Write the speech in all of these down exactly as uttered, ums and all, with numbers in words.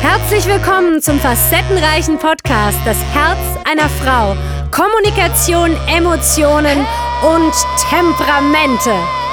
Herzlich willkommen zum facettenreichen Podcast Das Herz einer Frau. Kommunikation, Emotionen und Temperamente.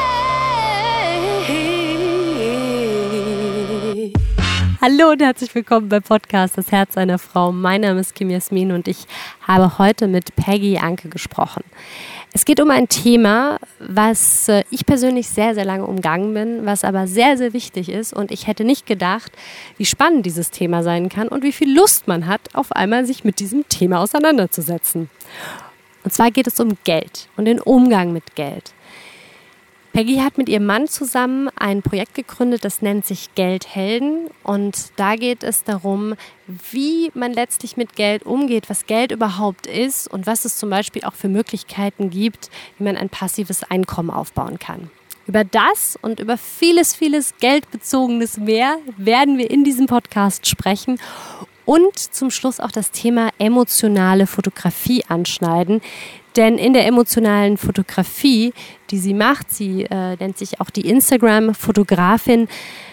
Hallo und herzlich willkommen beim Podcast Das Herz einer Frau. Mein Name ist Kim Jasmin und ich habe heute mit Peggy Anke gesprochen. Es geht um ein Thema, was ich persönlich sehr, sehr lange umgangen bin, was aber sehr, sehr wichtig ist. Und ich hätte nicht gedacht, wie spannend dieses Thema sein kann und wie viel Lust man hat, auf einmal sich mit diesem Thema auseinanderzusetzen. Und zwar geht es um Geld und den Umgang mit Geld. Peggy hat mit ihrem Mann zusammen ein Projekt gegründet, das nennt sich Geldhelden. Und da geht es darum, wie man letztlich mit Geld umgeht, was Geld überhaupt ist und was es zum Beispiel auch für Möglichkeiten gibt, wie man ein passives Einkommen aufbauen kann. Über das und über vieles, vieles Geldbezogenes mehr werden wir in diesem Podcast sprechen und zum Schluss auch das Thema emotionale Fotografie anschneiden. Denn in der emotionalen Fotografie, die sie macht, sie äh, nennt sich auch die Instagram-Fotografin,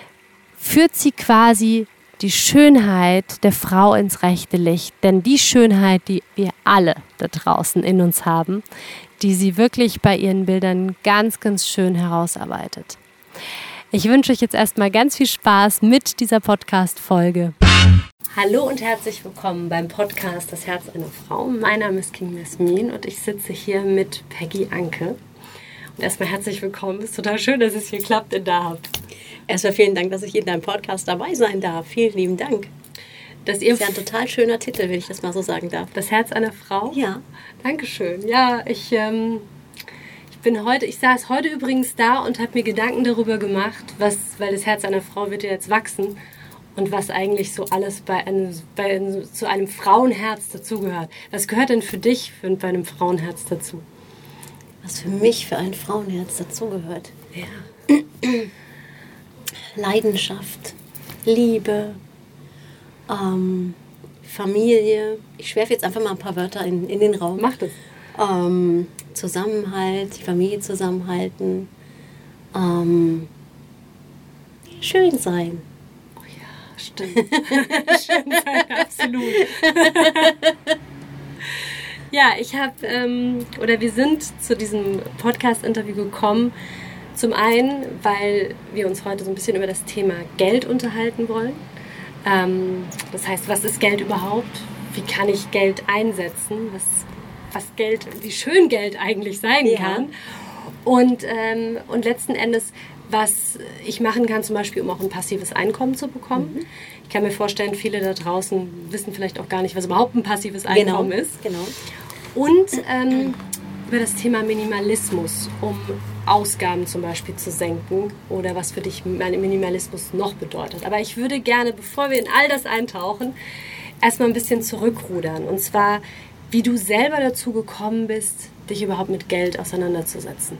führt sie quasi die Schönheit der Frau ins rechte Licht. Denn die Schönheit, die wir alle da draußen in uns haben, die sie wirklich bei ihren Bildern ganz, ganz schön herausarbeitet. Ich wünsche euch jetzt erstmal ganz viel Spaß mit dieser Podcast-Folge. Hallo und herzlich willkommen beim Podcast Das Herz einer Frau. Mein Name ist Kim Jasmin und ich sitze hier mit Peggy Anke. Und erstmal herzlich willkommen. Es ist total schön, dass es hier klappt und da habt. Erstmal vielen Dank, dass ich in deinem Podcast dabei sein darf. Vielen lieben Dank. Dass ihr das ist ja ein total schöner Titel, wenn ich das mal so sagen darf. Das Herz einer Frau? Ja. Dankeschön. Ja, ich, ähm, ich bin heute, ich saß heute übrigens da und habe mir Gedanken darüber gemacht, was, weil das Herz einer Frau wird ja jetzt wachsen. Und was eigentlich so alles bei einem, bei einem, zu einem Frauenherz dazugehört. Was gehört denn für dich für, bei einem Frauenherz dazu? Was für mich für ein Frauenherz dazugehört? Ja. Leidenschaft, Liebe, ähm, Familie. Ich werfe jetzt einfach mal ein paar Wörter in, in den Raum. Mach das. Ähm, Zusammenhalt, die Familie zusammenhalten. Ähm, schön sein. Stimmt. Schön sein, absolut. Ja, ich habe, ähm, oder wir sind zu diesem Podcast-Interview gekommen, zum einen, weil wir uns heute so ein bisschen über das Thema Geld unterhalten wollen. Ähm, das heißt, was ist Geld überhaupt? Wie kann ich Geld einsetzen? Was, was Geld, wie schön Geld eigentlich sein ja. kann. Und, ähm, und letzten Endes, was ich machen kann, zum Beispiel, um auch ein passives Einkommen zu bekommen. Mhm. Ich kann mir vorstellen, viele da draußen wissen vielleicht auch gar nicht, was überhaupt ein passives Einkommen genau. ist. Genau. Und ähm, über das Thema Minimalismus, um Ausgaben zum Beispiel zu senken oder was für dich Minimalismus noch bedeutet. Aber ich würde gerne, bevor wir in all das eintauchen, erstmal ein bisschen zurückrudern. Und zwar, wie du selber dazu gekommen bist, dich überhaupt mit Geld auseinanderzusetzen.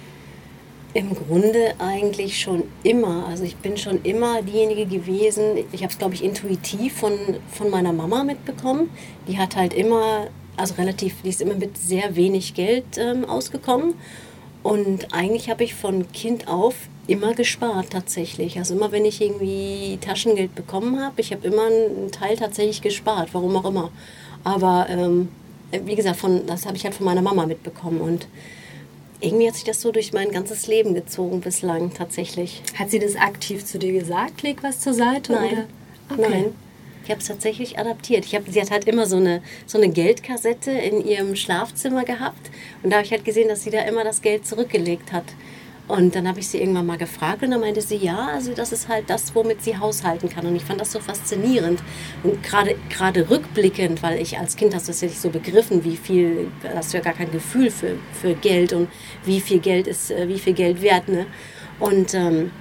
Im Grunde eigentlich schon immer. Also ich bin schon immer diejenige gewesen, ich habe es glaube ich intuitiv von, von meiner Mama mitbekommen. Die hat halt immer, also relativ, die ist immer mit sehr wenig Geld ähm, ausgekommen. Und eigentlich habe ich von Kind auf immer gespart tatsächlich. Also immer wenn ich irgendwie Taschengeld bekommen habe, ich habe immer einen Teil tatsächlich gespart, warum auch immer. Aber ähm, wie gesagt, von, das habe ich halt von meiner Mama mitbekommen und irgendwie hat sich das so durch mein ganzes Leben gezogen bislang tatsächlich. Hat sie das aktiv zu dir gesagt, leg was zur Seite? Nein, oder? Okay. Nein. Ich habe es tatsächlich adaptiert. Ich hab, sie hat halt immer so eine, so eine Geldkassette in ihrem Schlafzimmer gehabt und da habe ich halt gesehen, dass sie da immer das Geld zurückgelegt hat. Und dann habe ich sie irgendwann mal gefragt und dann meinte sie, ja, also das ist halt das, womit sie haushalten kann. Und ich fand das so faszinierend. Und gerade gerade rückblickend, weil ich als Kind hast du das ja nicht so begriffen, wie viel, hast du ja gar kein Gefühl für, für Geld und wie viel Geld ist, wie viel Geld wert, ne? Und ähm,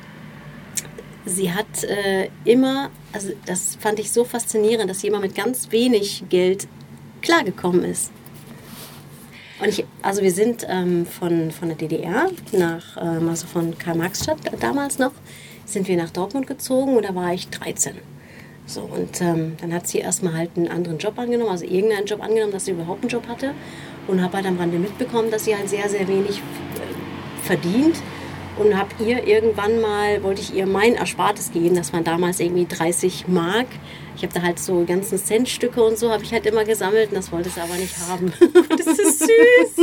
sie hat äh, immer, also das fand ich so faszinierend, dass sie immer mit ganz wenig Geld klargekommen ist. Und ich, also wir sind ähm, von, von der D D R nach, ähm, also von Karl-Marx-Stadt damals noch, sind wir nach Dortmund gezogen und da war ich dreizehn. So, und ähm, dann hat sie erstmal halt einen anderen Job angenommen, also irgendeinen Job angenommen, dass sie überhaupt einen Job hatte und habe halt am Rande mitbekommen, dass sie halt sehr, sehr wenig äh, verdient und habe ihr irgendwann mal, wollte ich ihr mein Erspartes geben, das waren damals irgendwie dreißig Mark. Ich habe da halt so ganzen Centstücke und so, habe ich halt immer gesammelt und das wollte sie aber nicht haben. Das ist süß.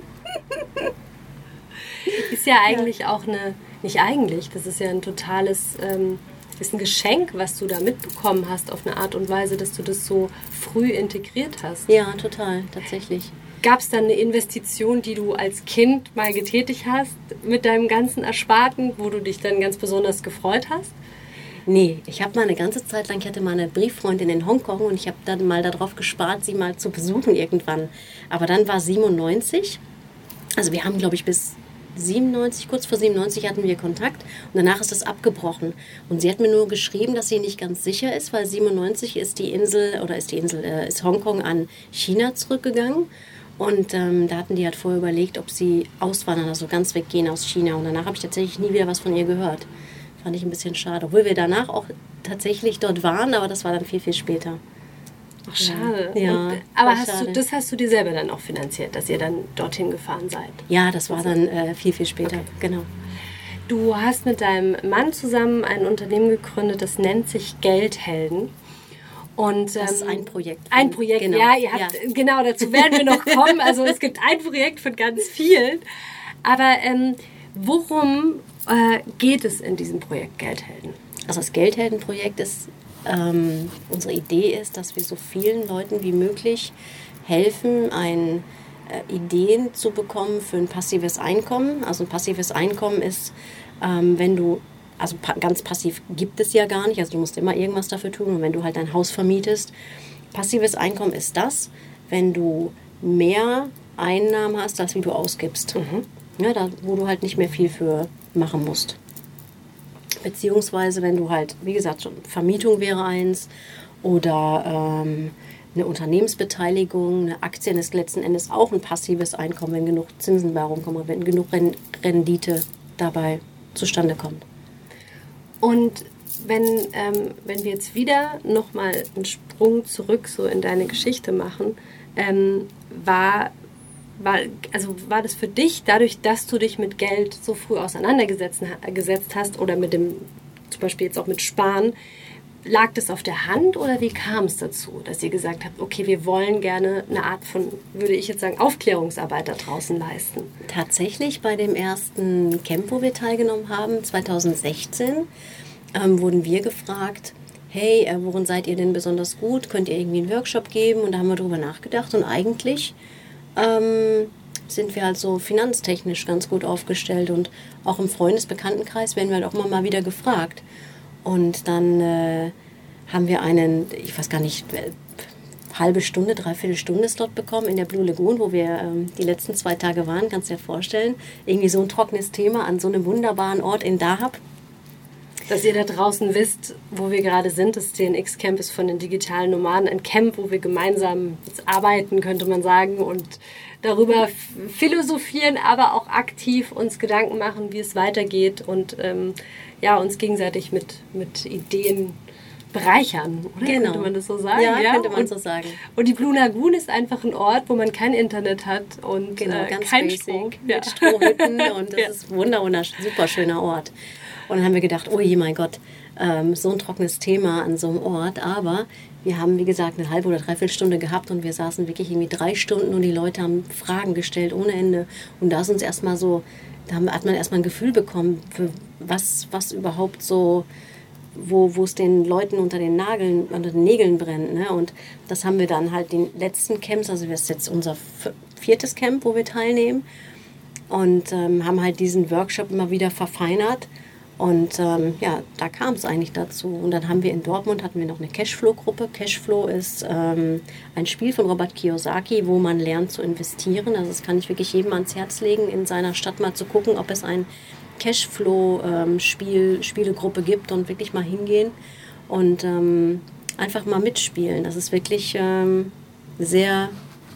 Ist ja eigentlich ja. auch eine, nicht eigentlich, das ist ja ein totales, ähm, ist ein Geschenk, was du da mitbekommen hast auf eine Art und Weise, dass du das so früh integriert hast. Ja, total, tatsächlich. Gab es dann eine Investition, die du als Kind mal getätigt hast mit deinem ganzen Ersparten, wo du dich dann ganz besonders gefreut hast? Nee, ich habe mal eine ganze Zeit lang, ich hatte mal eine Brieffreundin in Hongkong und ich habe dann mal darauf gespart, sie mal zu besuchen irgendwann. Aber dann war siebenundneunzig, also wir haben, glaube ich, bis siebenundneunzig, kurz vor siebenundneunzig hatten wir Kontakt und danach ist das abgebrochen. Und sie hat mir nur geschrieben, dass sie nicht ganz sicher ist, weil siebenundneunzig ist die Insel, oder ist die Insel, äh, ist Hongkong an China zurückgegangen. Und ähm, da hatten die halt vorher überlegt, ob sie auswandern, also ganz weggehen aus China. Und danach habe ich tatsächlich nie wieder was von ihr gehört. Fand ich ein bisschen schade. Obwohl wir danach auch tatsächlich dort waren, aber das war dann viel, viel später. Ach, schade. Ja, und, aber hast schade. du, das hast du dir selber dann auch finanziert, dass ihr dann dorthin gefahren seid? Ja, das war dann äh, viel, viel später. Okay. Genau. Du hast mit deinem Mann zusammen ein Unternehmen gegründet, das nennt sich Geldhelden. Und, das ist ähm, ein Projekt. Ein Projekt, genau. ja, ihr habt, ja. Genau, dazu werden wir noch kommen. Also es gibt ein Projekt von ganz vielen. Aber ähm, worum äh, geht es in diesem Projekt Geldhelden? Also das Geldheldenprojekt ist, ähm, unsere Idee ist, dass wir so vielen Leuten wie möglich helfen, ein, äh, Ideen zu bekommen für ein passives Einkommen. Also ein passives Einkommen ist, ähm, wenn du Also ganz passiv gibt es ja gar nicht, also du musst immer irgendwas dafür tun. Und wenn du halt dein Haus vermietest, passives Einkommen ist das, wenn du mehr Einnahmen hast, als wie du ausgibst. Mhm. Ja, da, wo du halt nicht mehr viel für machen musst. Beziehungsweise wenn du halt, wie gesagt, schon Vermietung wäre eins oder ähm, eine Unternehmensbeteiligung, eine Aktien ist letzten Endes auch ein passives Einkommen, wenn genug Zinsen bei rumkommen, wenn genug Rendite dabei zustande kommt. Und wenn, ähm, wenn wir jetzt wieder nochmal einen Sprung zurück so in deine Geschichte machen, ähm, war, war, also war das für dich, dadurch, dass du dich mit Geld so früh auseinandergesetzt gesetzt hast oder mit dem, zum Beispiel jetzt auch mit Sparen, lag das auf der Hand oder wie kam es dazu, dass ihr gesagt habt, okay, wir wollen gerne eine Art von, würde ich jetzt sagen, Aufklärungsarbeit da draußen leisten? Tatsächlich bei dem ersten Camp, wo wir teilgenommen haben, zweitausendsechzehn, ähm, wurden wir gefragt, hey, äh, worin seid ihr denn besonders gut? Könnt ihr irgendwie einen Workshop geben? Und da haben wir drüber nachgedacht und eigentlich ähm, sind wir halt so finanztechnisch ganz gut aufgestellt und auch im Freundesbekanntenkreis werden wir halt auch immer mal wieder gefragt. Und dann äh, haben wir einen, ich weiß gar nicht, halbe Stunde, dreiviertel Stunde Slot bekommen in der Blue Lagoon, wo wir ähm, die letzten zwei Tage waren, kannst du dir vorstellen. Irgendwie so ein trockenes Thema an so einem wunderbaren Ort in Dahab. Dass ihr da draußen wisst, wo wir gerade sind, das T N X-Camp ist von den digitalen Nomaden ein Camp, wo wir gemeinsam jetzt arbeiten, könnte man sagen, und darüber philosophieren, aber auch aktiv uns Gedanken machen, wie es weitergeht und ähm, ja, uns gegenseitig mit, mit Ideen bereichern, oder? Genau. Könnte man das so sagen? Ja, ja? könnte man und, so sagen. Und die Blue Lagoon ist einfach ein Ort, wo man kein Internet hat und genau, äh, ganz kein basic, Strom. Mit Ja. Strohhütten und das Ja. ist ein wunder, wunder, super schöner Ort. Und dann haben wir gedacht, oh je, mein Gott, ähm, so ein trockenes Thema an so einem Ort. Aber wir haben, wie gesagt, eine halbe oder dreiviertel Stunde gehabt und wir saßen wirklich irgendwie drei Stunden und die Leute haben Fragen gestellt ohne Ende. Und da ist uns erstmal so, da hat man erstmal ein Gefühl bekommen, für was, was überhaupt so, wo wo es den Leuten unter den Nageln, unter den Nägeln brennt. Ne? Und das haben wir dann halt den letzten Camps, also das ist jetzt unser viertes Camp, wo wir teilnehmen. Und ähm, haben halt diesen Workshop immer wieder verfeinert. Und ähm, ja, da kam es eigentlich dazu. Und dann haben wir in Dortmund hatten wir noch eine Cashflow-Gruppe. Cashflow ist ähm, ein Spiel von Robert Kiyosaki, wo man lernt zu investieren. Also das kann ich wirklich jedem ans Herz legen, in seiner Stadt mal zu gucken, ob es ein Cashflow-Spiel, Spielegruppe gibt und wirklich mal hingehen und ähm, einfach mal mitspielen. Das ist wirklich ähm, sehr...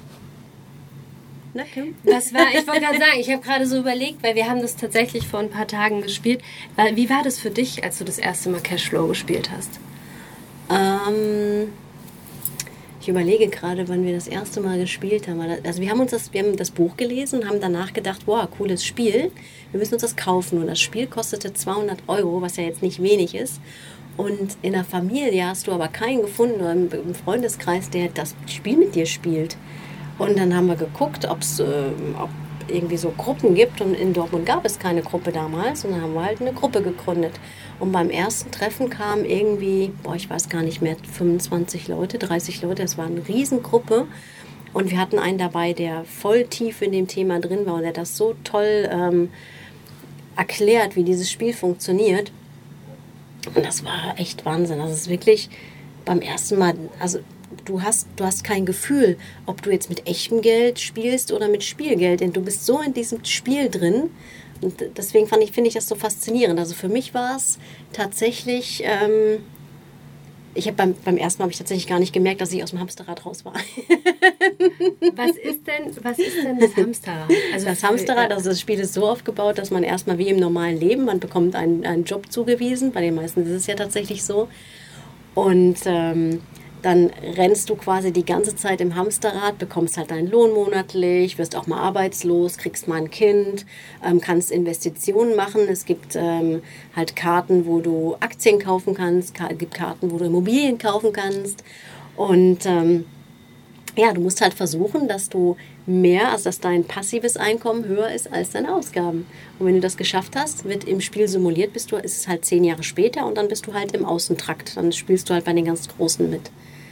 Na, Kim? Das war, ich wollte gerade sagen, ich habe gerade so überlegt, weil wir haben das tatsächlich vor ein paar Tagen gespielt. Wie war das für dich, als du das erste Mal Cashflow gespielt hast? Ähm, Ich überlege gerade, wann wir das erste Mal gespielt haben. Also wir haben uns das, wir haben das Buch gelesen und haben danach gedacht, wow, cooles Spiel. Wir müssen uns das kaufen. Und das Spiel kostete zweihundert Euro, was ja jetzt nicht wenig ist. Und in der Familie hast du aber keinen gefunden oder im Freundeskreis, der das Spiel mit dir spielt. Und dann haben wir geguckt, ob's, äh, ob es irgendwie so Gruppen gibt. Und in Dortmund gab es keine Gruppe damals. Und dann haben wir halt eine Gruppe gegründet. Und beim ersten Treffen kamen irgendwie, boah, ich weiß gar nicht mehr, fünfundzwanzig Leute, dreißig Leute. Das war eine Riesengruppe. Und wir hatten einen dabei, der voll tief in dem Thema drin war und der das so toll ähm, erklärt, wie dieses Spiel funktioniert. Und das war echt Wahnsinn. Das ist wirklich beim ersten Mal, also du hast, du hast kein Gefühl, ob du jetzt mit echtem Geld spielst oder mit Spielgeld. Denn du bist so in diesem Spiel drin. Und deswegen fand ich, finde ich das so faszinierend. Also für mich war es tatsächlich, ähm, ich habe beim, beim ersten Mal habe ich tatsächlich gar nicht gemerkt, dass ich aus dem Hamsterrad raus war. Was ist denn, was ist denn das Hamsterrad? Also das Hamsterrad, also das Spiel ist so aufgebaut, dass man erstmal wie im normalen Leben, man bekommt einen, einen Job zugewiesen, bei den meisten ist es ja tatsächlich so. Und ähm, dann rennst du quasi die ganze Zeit im Hamsterrad, bekommst halt deinen Lohn monatlich, wirst auch mal arbeitslos, kriegst mal ein Kind, ähm, kannst Investitionen machen. Es gibt ähm, halt Karten, wo du Aktien kaufen kannst, es gibt Karten, wo du Immobilien kaufen kannst. Und ähm, ja, du musst halt versuchen, dass du mehr, also dass dein passives Einkommen höher ist als deine Ausgaben. Und wenn du das geschafft hast, wird im Spiel simuliert, bist du, ist es halt zehn Jahre später und dann bist du halt im Außentrakt. Dann spielst du halt bei den ganz Großen mit.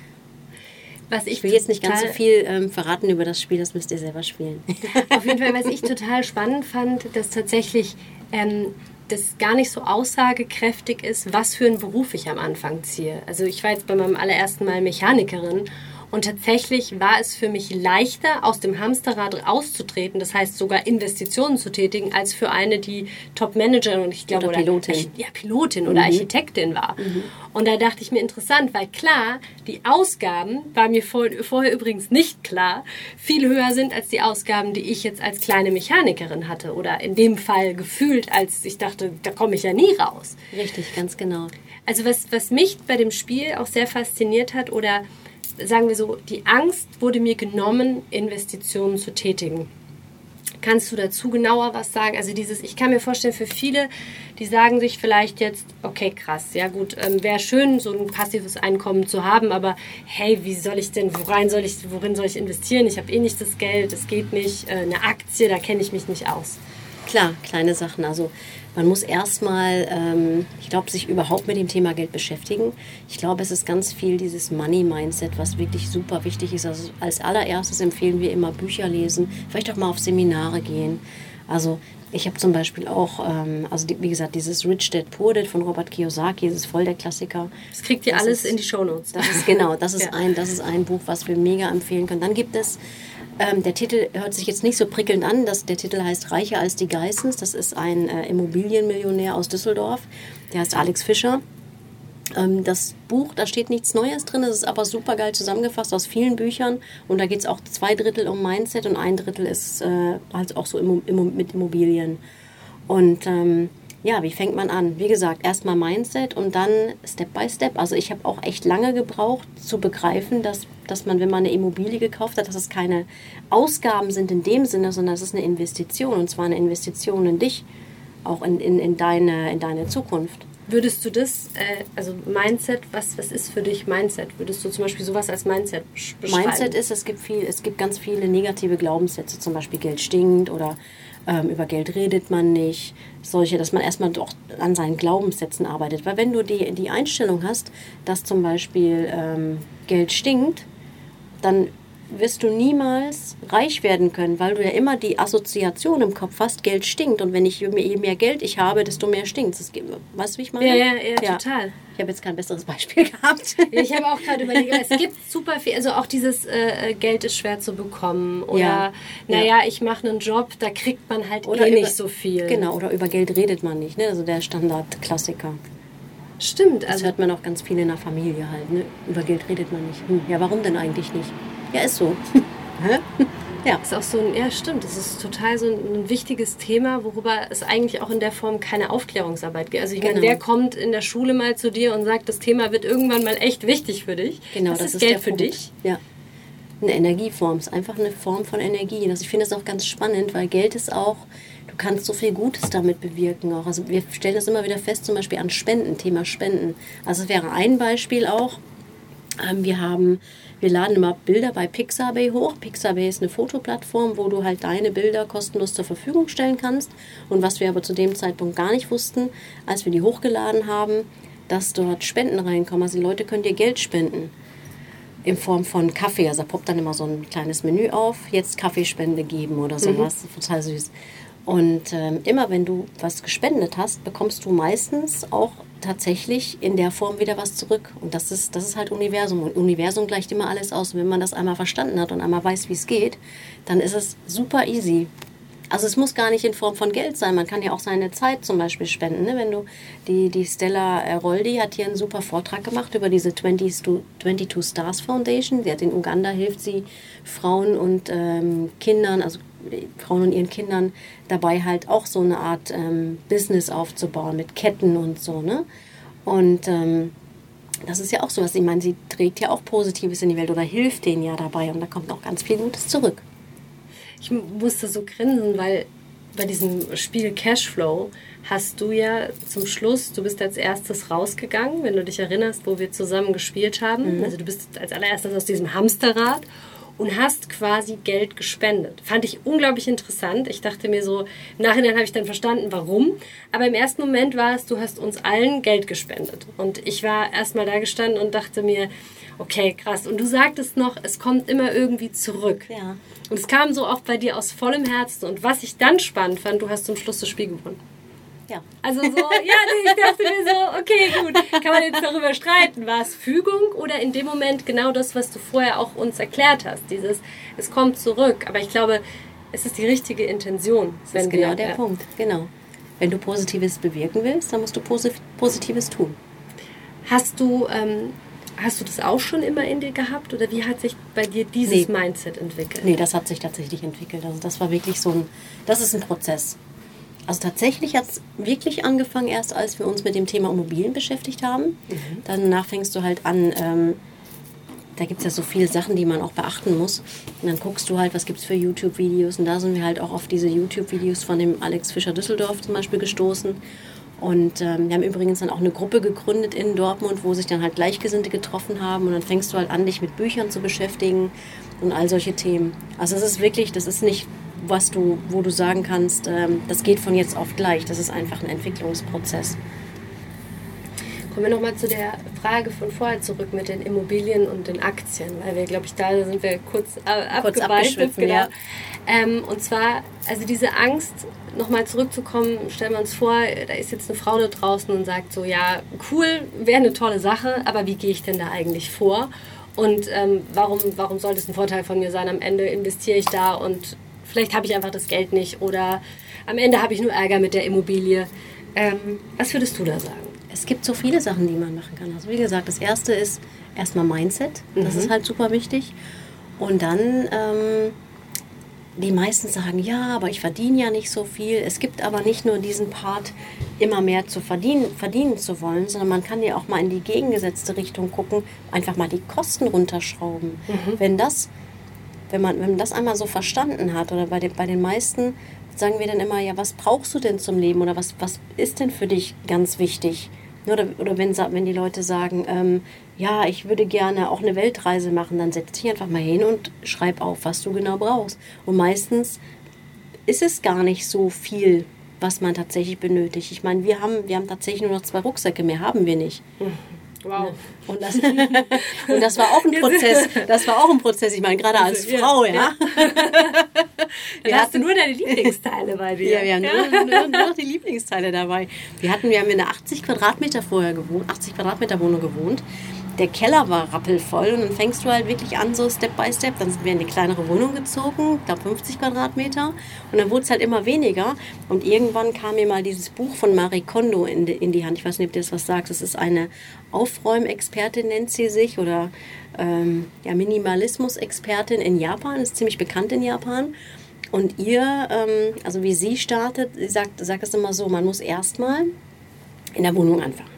Was ich, ich will jetzt nicht ganz so viel ähm, verraten über das Spiel, das müsst ihr selber spielen. Auf jeden Fall, was ich total spannend fand, dass tatsächlich ähm, das gar nicht so aussagekräftig ist, was für einen Beruf ich am Anfang ziehe. Also ich war jetzt bei meinem allerersten Mal Mechanikerin und tatsächlich war es für mich leichter, aus dem Hamsterrad auszutreten, das heißt sogar Investitionen zu tätigen, als für eine, die Top-Managerin und ich glaube, oder Pilotin, oder, ja, Pilotin oder mhm. Architektin war. Mhm. Und da dachte ich mir, interessant, weil klar, die Ausgaben, war mir vor, vorher übrigens nicht klar, viel höher sind als die Ausgaben, die ich jetzt als kleine Mechanikerin hatte. Oder in dem Fall gefühlt, als ich dachte, da komme ich ja nie raus. Richtig, ganz genau. Also was, was mich bei dem Spiel auch sehr fasziniert hat, oder sagen wir so, die Angst wurde mir genommen, Investitionen zu tätigen. Kannst du dazu genauer was sagen? Also dieses, ich kann mir vorstellen, für viele, die sagen sich vielleicht jetzt, okay, krass, ja gut, ähm, wäre schön, so ein passives Einkommen zu haben, aber hey, wie soll ich denn, worein soll ich, worin soll ich investieren? Ich habe eh nicht das Geld, es geht nicht, äh, eine Aktie, da kenne ich mich nicht aus. Klar, kleine Sachen, also man muss erstmal, ähm, ich glaube, sich überhaupt mit dem Thema Geld beschäftigen. Ich glaube, es ist ganz viel dieses Money-Mindset, was wirklich super wichtig ist. Also als allererstes empfehlen wir immer Bücher lesen, vielleicht auch mal auf Seminare gehen. Also ich habe zum Beispiel auch, ähm, also die, wie gesagt, dieses Rich Dad Poor Dad von Robert Kiyosaki, das ist voll der Klassiker. Das kriegt ihr das alles ist, in die Shownotes. Das ist genau, das ist, ja. ein, das ist ein Buch, was wir mega empfehlen können. Dann gibt es, ähm, der Titel hört sich jetzt nicht so prickelnd an, das, der Titel heißt Reicher als die Geissens. Das ist ein äh, Immobilienmillionär aus Düsseldorf, der heißt Alex Fischer. Ähm, das Buch, da steht nichts Neues drin, es ist aber super geil zusammengefasst aus vielen Büchern und da geht es auch zwei Drittel um Mindset und ein Drittel ist äh, halt auch so immo, immo, mit Immobilien. Und ähm, ja, wie fängt man an? Wie gesagt, erstmal Mindset und dann Step by Step. Also ich habe auch echt lange gebraucht zu begreifen, dass, dass man, wenn man eine Immobilie gekauft hat, dass es keine Ausgaben sind in dem Sinne, sondern es ist eine Investition und zwar eine Investition in dich, auch in, in, in, deine, in deine Zukunft. Würdest du das, äh, also Mindset, was, was ist für dich Mindset? Würdest du zum Beispiel sowas als Mindset beschreiben? Mindset ist, es gibt, viel, es gibt ganz viele negative Glaubenssätze, zum Beispiel Geld stinkt oder ähm, über Geld redet man nicht. Solche, dass man erstmal doch an seinen Glaubenssätzen arbeitet. Weil wenn du die, die Einstellung hast, dass zum Beispiel ähm, Geld stinkt, dann wirst du niemals reich werden können, weil du ja immer die Assoziation im Kopf hast, Geld stinkt. Und wenn ich, je mehr Geld ich habe, desto mehr stinkt es. Weißt du, wie ich meine? Ja, ja, ja, ja, total. Ich habe jetzt kein besseres Beispiel gehabt. Ja, ich habe auch gerade überlegt, es gibt super viel, also auch dieses äh, Geld ist schwer zu bekommen. Oder, ja, naja, ja. ich mache einen Job, da kriegt man halt oder eh über, nicht so viel. Genau, oder über Geld redet man nicht, ne? Also der Standard-Klassiker. Stimmt. Das also hört man auch ganz viel in der Familie halt, ne? Über Geld redet man nicht. Hm, ja, warum denn eigentlich nicht? Ja, ist so. Ja, Ja. Das ist auch so ein, ja stimmt, das ist total so ein, ein wichtiges Thema, worüber es eigentlich auch in der Form keine Aufklärungsarbeit gibt. Also ich genau. meine, wer kommt in der Schule mal zu dir und sagt, das Thema wird irgendwann mal echt wichtig für dich? Genau, das, das ist, ist Geld der für Punkt. dich. Ja. Eine Energieform, es ist einfach eine Form von Energie. Also ich finde das auch ganz spannend, weil Geld ist auch, du kannst so viel Gutes damit bewirken auch. Also wir stellen das immer wieder fest, zum Beispiel an Spenden, Thema Spenden. Also es wäre ein Beispiel auch, ähm, wir haben, wir laden immer Bilder bei Pixabay hoch. Pixabay ist eine Fotoplattform, wo du halt deine Bilder kostenlos zur Verfügung stellen kannst. Und was wir aber zu dem Zeitpunkt gar nicht wussten, als wir die hochgeladen haben, dass dort Spenden reinkommen. Also die Leute können dir Geld spenden. In Form von Kaffee. Also da poppt dann immer so ein kleines Menü auf. Jetzt Kaffeespende geben oder sowas. Mhm. Total süß. Und ähm, immer wenn du was gespendet hast, bekommst du meistens auch tatsächlich in der Form wieder was zurück. Und das ist, das ist halt Universum. Und Universum gleicht immer alles aus. Und wenn man das einmal verstanden hat und einmal weiß, wie es geht, dann ist es super easy. Also es muss gar nicht in Form von Geld sein. Man kann ja auch seine Zeit zum Beispiel spenden. Ne? Wenn du die, die Stella Roldi hat hier einen super Vortrag gemacht über diese zweiundzwanzig Stars Foundation. Sie hat in Uganda, hilft sie Frauen und ähm, Kindern, also Frauen und ihren Kindern dabei halt auch so eine Art ähm, Business aufzubauen mit Ketten und so. Ne? Und ähm, das ist ja auch sowas. Ich meine, sie trägt ja auch Positives in die Welt oder hilft denen ja dabei. Und da kommt auch ganz viel Gutes zurück. Ich musste so grinsen, weil bei diesem Spiel Cashflow hast du ja zum Schluss, du bist als erstes rausgegangen, wenn du dich erinnerst, wo wir zusammen gespielt haben. Mhm. Also du bist als allererstes aus diesem Hamsterrad und hast quasi Geld gespendet. Fand ich unglaublich interessant. Ich dachte mir so, im Nachhinein habe ich dann verstanden, warum. Aber im ersten Moment war es, du hast uns allen Geld gespendet. Und ich war erstmal da gestanden und dachte mir, okay, krass. Und du sagtest noch, es kommt immer irgendwie zurück. Ja. Und es kam so auch bei dir aus vollem Herzen. Und was ich dann spannend fand, du hast zum Schluss das Spiel gewonnen. Ja. Also so, ja, ich dachte mir so, okay, gut, kann man jetzt darüber streiten, war es Fügung oder in dem Moment genau das, was du vorher auch uns erklärt hast, dieses, es kommt zurück. Aber ich glaube, es ist die richtige Intention. Das wenn ist genau wir, der ja. Punkt, genau. Wenn du Positives bewirken willst, dann musst du Positives tun. Hast du... Ähm, Hast du das auch schon immer in dir gehabt oder wie hat sich bei dir dieses nee. Mindset entwickelt? Nee, das hat sich tatsächlich entwickelt. Also das war wirklich so ein, das ist ein Prozess. Also tatsächlich hat es wirklich angefangen erst, als wir uns mit dem Thema Immobilien beschäftigt haben. Mhm. Danach fängst du halt an, ähm, da gibt es ja so viele Sachen, die man auch beachten muss. Und dann guckst du halt, was gibt es für YouTube-Videos. Und da sind wir halt auch auf diese YouTube-Videos von dem Alex Fischer Düsseldorf zum Beispiel gestoßen. Und ähm, wir haben übrigens dann auch eine Gruppe gegründet in Dortmund, wo sich dann halt Gleichgesinnte getroffen haben. Und dann fängst du halt an, dich mit Büchern zu beschäftigen und all solche Themen. Also es ist wirklich, das ist nicht, was du, wo du sagen kannst, ähm, das geht von jetzt auf gleich. Das ist einfach ein Entwicklungsprozess. Kommen wir nochmal zu der Frage von vorher zurück mit den Immobilien und den Aktien, weil wir, glaube ich, da sind wir kurz, äh, kurz abgeschwiffen. Genau. Ja. Ähm, und zwar, also diese Angst, nochmal zurückzukommen, stellen wir uns vor, da ist jetzt eine Frau da draußen und sagt so, ja, cool, wäre eine tolle Sache, aber wie gehe ich denn da eigentlich vor? Und ähm, warum, warum sollte es ein Vorteil von mir sein? Am Ende investiere ich da und vielleicht habe ich einfach das Geld nicht oder am Ende habe ich nur Ärger mit der Immobilie. Ähm, was würdest du da sagen? Es gibt so viele Sachen, die man machen kann. Also wie gesagt, das erste ist erstmal Mindset. Das mhm. ist halt super wichtig. Und dann, ähm, die meisten sagen, ja, aber ich verdiene ja nicht so viel. Es gibt aber nicht nur diesen Part, immer mehr zu verdienen, verdienen zu wollen, sondern man kann ja auch mal in die gegengesetzte Richtung gucken, einfach mal die Kosten runterschrauben. Mhm. Wenn das, wenn man, wenn man das einmal so verstanden hat, oder bei den, bei den meisten sagen wir dann immer, ja, was brauchst du denn zum Leben oder was, was ist denn für dich ganz wichtig? Oder, oder wenn, wenn die Leute sagen, ähm, ja, ich würde gerne auch eine Weltreise machen, dann setz dich einfach mal hin und schreib auf, was du genau brauchst. Und meistens ist es gar nicht so viel, was man tatsächlich benötigt. Ich meine, wir haben, wir haben tatsächlich nur noch zwei Rucksäcke, mehr haben wir nicht. Wow. Und das, und das war auch ein Prozess. Das war auch ein Prozess. Ich meine, gerade als Frau, ja. ja. Dann hast du nur deine Lieblingsteile bei dir. Ja, wir haben nur, nur, nur noch die Lieblingsteile dabei. Wir hatten, wir haben in einer achtzig Quadratmeter vorher gewohnt, achtzig Quadratmeter Wohnung gewohnt. der Keller war rappelvoll und dann fängst du halt wirklich an, so Step by Step. Dann sind wir in eine kleinere Wohnung gezogen, ich glaube fünfzig Quadratmeter. Und dann wurde es halt immer weniger. Und irgendwann kam mir mal dieses Buch von Marie Kondo in die, in die Hand. Ich weiß nicht, ob dir das was sagt. Das ist eine Aufräumexpertin, nennt sie sich, oder ähm, ja, Minimalismus-Expertin in Japan. Ist ziemlich bekannt in Japan. Und ihr, ähm, also wie sie startet, sie sagt, sagt es immer so, man muss erstmal in der Wohnung anfangen.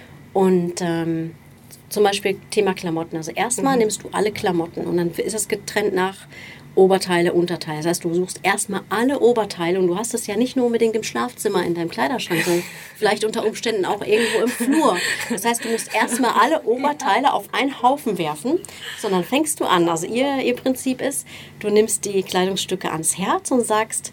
Und ähm, zum Beispiel Thema Klamotten. Also erstmal mhm. nimmst du alle Klamotten und dann ist das getrennt nach Oberteile, Unterteile. Das heißt, du suchst erstmal alle Oberteile und du hast das ja nicht nur unbedingt im Schlafzimmer in deinem Kleiderschrank, sondern vielleicht unter Umständen auch irgendwo im Flur. Das heißt, du musst erstmal alle Oberteile auf einen Haufen werfen, sondern fängst du an. Also ihr, ihr Prinzip ist, du nimmst die Kleidungsstücke ans Herz und sagst,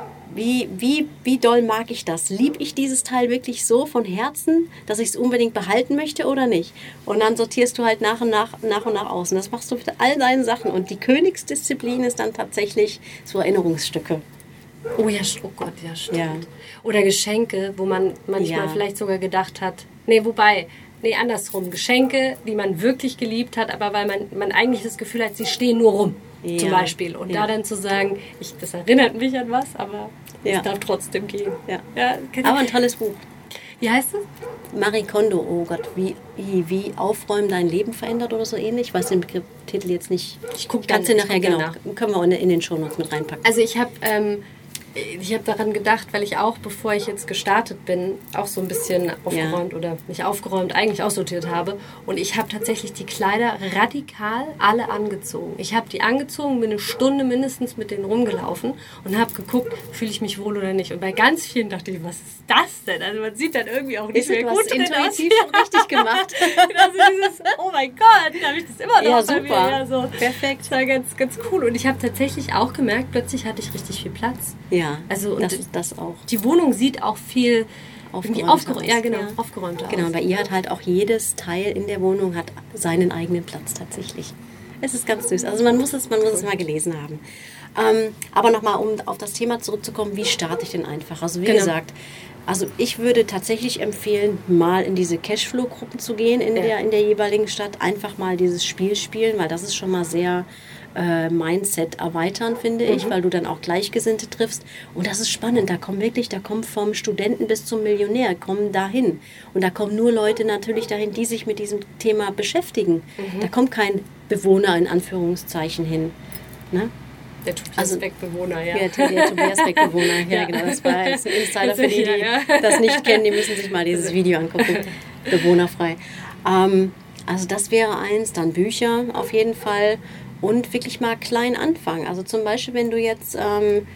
Wie, wie, wie doll mag ich das? Lieb ich dieses Teil wirklich so von Herzen, dass ich es unbedingt behalten möchte oder nicht? Und dann sortierst du halt nach und nach, nach und nach aus. Und das machst du mit all deinen Sachen. Und die Königsdisziplin ist dann tatsächlich so Erinnerungsstücke. Oh ja, oh Gott, ja, stimmt. Ja. Oder Geschenke, wo man manchmal Ja. vielleicht sogar gedacht hat, nee, wobei, nee, andersrum. Geschenke, die man wirklich geliebt hat, aber weil man, man eigentlich das Gefühl hat, sie stehen nur rum. Ja. Zum Beispiel. Und Ja. da dann zu sagen, ich, das erinnert mich an was, aber Ja. es darf trotzdem gehen. Ja. Ja, Aber ein tolles Buch. wie heißt es? Marie Kondo, oh Gott, wie, wie, wie Aufräumen dein Leben verändert oder so ähnlich. Ich weiß den Begriff, Titel jetzt nicht. Ich gucke Kannst du dann- ich nachher, guck genau, danach. können wir in, in den Shownotes mit reinpacken. Also ich habe ähm, ich habe daran gedacht, weil ich auch, bevor ich jetzt gestartet bin, auch so ein bisschen aufgeräumt oder nicht aufgeräumt, eigentlich aussortiert habe. Und ich habe tatsächlich die Kleider radikal alle angezogen. Ich habe die angezogen, bin eine Stunde mindestens mit denen rumgelaufen und habe geguckt, fühle ich mich wohl oder nicht. Und bei ganz vielen dachte ich, was ist das denn? Also man sieht dann irgendwie auch nicht Ist mehr etwas gut drin intuitiv aus. schon richtig gemacht. Also dieses, oh mein Gott, da habe ich das immer noch Ja, bei mir. super. Ja, so. Perfekt. Das war ganz, ganz cool. Und ich habe tatsächlich auch gemerkt, plötzlich hatte ich richtig viel Platz. Ja, Also, und das, das auch. Die Wohnung sieht auch viel irgendwie Aufgeräumter aufgeräumt, aus, ja, genau, ja. aufgeräumter Genau, aus. bei ihr hat halt auch jedes Teil in der Wohnung hat seinen eigenen Platz tatsächlich. Es ist ganz süß. Also man muss es, man muss es mal gelesen haben. Ähm, aber nochmal, um auf das Thema zurückzukommen, wie starte ich denn einfach? Also wie Genau. gesagt, also ich würde tatsächlich empfehlen, mal in diese Cashflow-Gruppen zu gehen in, Ja. der, in der jeweiligen Stadt. Einfach mal dieses Spiel spielen, weil das ist schon mal sehr äh, Mindset erweitern, finde ich, Mhm. weil du dann auch Gleichgesinnte triffst. Und das ist spannend. Da kommen wirklich, da kommen vom Studenten bis zum Millionär, kommen dahin. Und da kommen nur Leute natürlich dahin, die sich mit diesem Thema beschäftigen. Mhm. Da kommt kein Bewohner in Anführungszeichen hin. Ne? Der Tobias Also- Beck-Bewohner, ja. Der, der Tobias Beck-Bewohner. Ja, Ja. genau. Das war jetzt ein Insider für die, die Ja, ja. das nicht kennen. Die müssen sich mal dieses Video angucken. Bewohnerfrei. Ähm, also das wäre eins. Dann Bücher auf jeden Fall. Und wirklich mal klein anfangen. Also zum Beispiel, wenn du jetzt, ähm,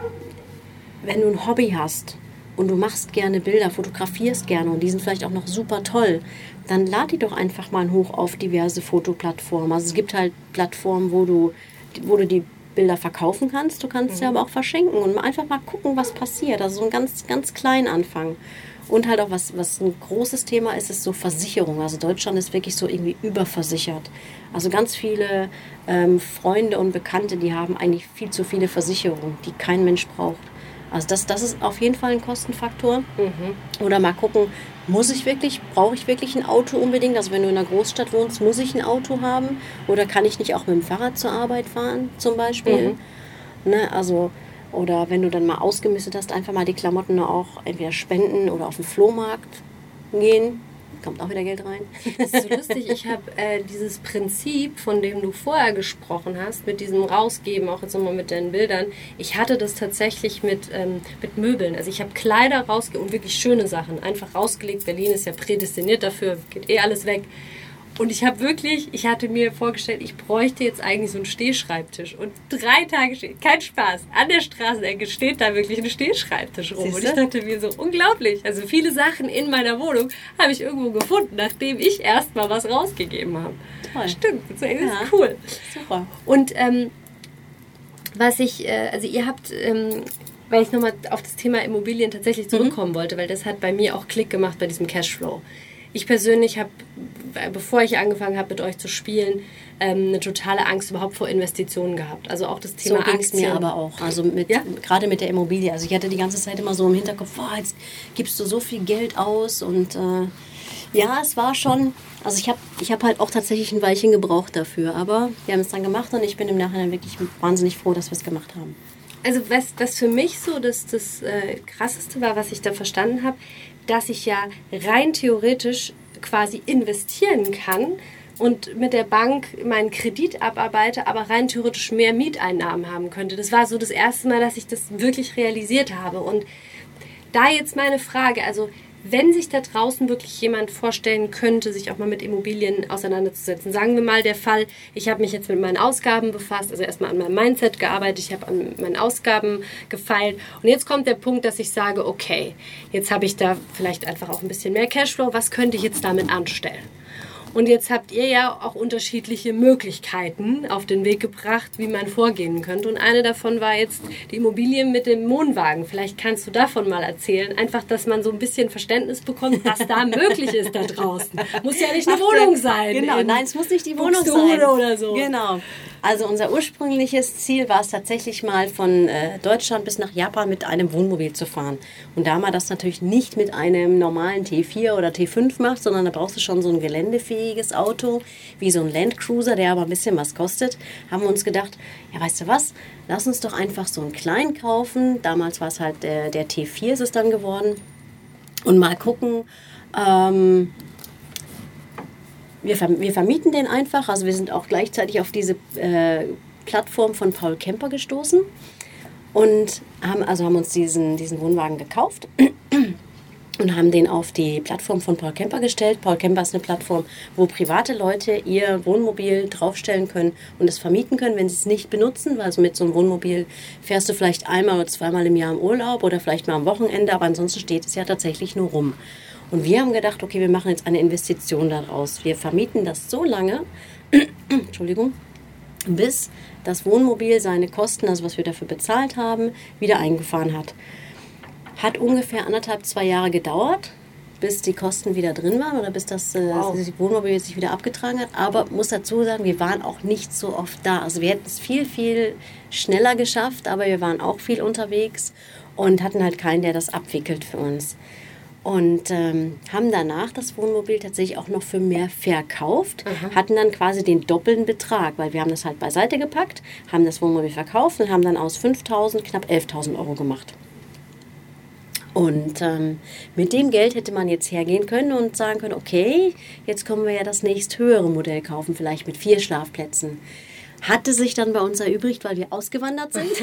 wenn du ein Hobby hast und du machst gerne Bilder, fotografierst gerne und die sind vielleicht auch noch super toll, dann lad die doch einfach mal hoch auf diverse Fotoplattformen. Also es gibt halt Plattformen, wo du, wo du die Bilder verkaufen kannst. Du kannst sie aber auch verschenken und einfach mal gucken, was passiert. Also so ein ganz, ganz klein anfangen. Und halt auch, was, was ein großes Thema ist, ist so Versicherung. Also Deutschland ist wirklich so irgendwie überversichert. Also ganz viele ähm, Freunde und Bekannte, die haben eigentlich viel zu viele Versicherungen, die kein Mensch braucht. Also das, das ist auf jeden Fall ein Kostenfaktor. Mhm. Oder mal gucken, muss ich wirklich, brauche ich wirklich ein Auto unbedingt? Also wenn du in einer Großstadt wohnst, muss ich ein Auto haben? Oder kann ich nicht auch mit dem Fahrrad zur Arbeit fahren zum Beispiel? Mhm. Ne, also, oder wenn du dann mal ausgemistet hast, einfach mal die Klamotten auch entweder spenden oder auf den Flohmarkt gehen. Kommt auch wieder Geld rein. Das ist so lustig. Ich habe äh, dieses Prinzip, von dem du vorher gesprochen hast, mit diesem Rausgeben, auch jetzt nochmal mit deinen Bildern, ich hatte das tatsächlich mit, ähm, mit Möbeln. Also ich habe Kleider rausgelegt und wirklich schöne Sachen einfach rausgelegt. Berlin ist ja prädestiniert dafür, geht eh alles weg. Und ich habe wirklich, ich hatte mir vorgestellt, ich bräuchte jetzt eigentlich so einen Stehschreibtisch. Und drei Tage steht, kein Spaß, an der Straßenecke steht da wirklich ein Stehschreibtisch rum. Und ich dachte mir so, unglaublich. Also viele Sachen in meiner Wohnung habe ich irgendwo gefunden, nachdem ich erst mal was rausgegeben habe. Toll. Stimmt, das ist Ja. cool. Super. Und ähm, was ich, äh, also ihr habt, ähm, weil ich nochmal auf das Thema Immobilien tatsächlich zurückkommen wollte, weil das hat bei mir auch Klick gemacht bei diesem Cashflow. Ich persönlich habe, bevor ich angefangen habe, mit euch zu spielen, ähm, eine totale Angst überhaupt vor Investitionen gehabt. Also auch das Thema So ging es Aktien. mir aber auch. Also mit, Ja? gerade mit der Immobilie. Also ich hatte die ganze Zeit immer so im Hinterkopf, boah, jetzt gibst du so viel Geld aus und äh, ja, es war schon, also ich habe ich habe halt auch tatsächlich ein Weilchen gebraucht dafür. Aber wir haben es dann gemacht und ich bin im Nachhinein wirklich wahnsinnig froh, dass wir es gemacht haben. Also was, was für mich so das, das äh, Krasseste war, was ich da verstanden habe, dass ich ja rein theoretisch quasi investieren kann und mit der Bank meinen Kredit abarbeite, aber rein theoretisch mehr Mieteinnahmen haben könnte. Das war so das erste Mal, dass ich das wirklich realisiert habe. Und da jetzt meine Frage, also wenn sich da draußen wirklich jemand vorstellen könnte, sich auch mal mit Immobilien auseinanderzusetzen. Sagen wir mal der Fall, ich habe mich jetzt mit meinen Ausgaben befasst, also erstmal an meinem Mindset gearbeitet, ich habe an meinen Ausgaben gefeilt und jetzt kommt der Punkt, dass ich sage, okay, jetzt habe ich da vielleicht einfach auch ein bisschen mehr Cashflow, was könnte ich jetzt damit anstellen? Und jetzt habt ihr ja auch unterschiedliche Möglichkeiten auf den Weg gebracht, wie man vorgehen könnte. Und eine davon war jetzt die Immobilie mit dem Wohnwagen. Vielleicht kannst du davon mal erzählen. Einfach, dass man so ein bisschen Verständnis bekommt, was da möglich ist da draußen. Muss ja nicht eine Ach, Wohnung sein. Genau, nein, es muss nicht die Wohnung sein. Oder so. Genau. Also unser ursprüngliches Ziel war es tatsächlich mal von äh, Deutschland bis nach Japan mit einem Wohnmobil zu fahren. Und da man das natürlich nicht mit einem normalen T vier oder T fünf macht, sondern da brauchst du schon so ein geländefähiges Auto, wie so ein Landcruiser, der aber ein bisschen was kostet, haben wir uns gedacht, ja weißt du was, lass uns doch einfach so einen kleinen kaufen. Damals war es halt der, der T vier ist es dann geworden. Und mal gucken, ähm, Wir, wir vermieten den einfach, also wir sind auch gleichzeitig auf diese äh, Plattform von Paul Kemper gestoßen und haben, also haben uns diesen, diesen Wohnwagen gekauft und haben den auf die Plattform von Paul Kemper gestellt. Paul Kemper ist eine Plattform, wo private Leute ihr Wohnmobil draufstellen können und es vermieten können, wenn sie es nicht benutzen, weil also mit so einem Wohnmobil fährst du vielleicht einmal oder zweimal im Jahr im Urlaub oder vielleicht mal am Wochenende, aber ansonsten steht es ja tatsächlich nur rum. Und wir haben gedacht, okay, wir machen jetzt eine Investition daraus. Wir vermieten das so lange, Entschuldigung, bis das Wohnmobil seine Kosten, also was wir dafür bezahlt haben, wieder eingefahren hat. Hat ungefähr anderthalb, zwei Jahre gedauert, bis die Kosten wieder drin waren oder bis das, wow. das Wohnmobil sich wieder abgetragen hat. Aber muss dazu sagen, wir waren auch nicht so oft da. Also wir hätten es viel, viel schneller geschafft, aber wir waren auch viel unterwegs und hatten halt keinen, der das abwickelt für uns. Und ähm, haben danach das Wohnmobil tatsächlich auch noch für mehr verkauft, Aha. hatten dann quasi den doppelten Betrag, weil wir haben das halt beiseite gepackt, haben das Wohnmobil verkauft und haben dann aus fünftausend knapp elftausend Euro gemacht. Und ähm, mit dem Geld hätte man jetzt hergehen können und sagen können, okay, jetzt können wir ja das nächst höhere Modell kaufen, vielleicht mit vier Schlafplätzen. Hatte sich dann bei uns erübrigt, weil wir ausgewandert sind.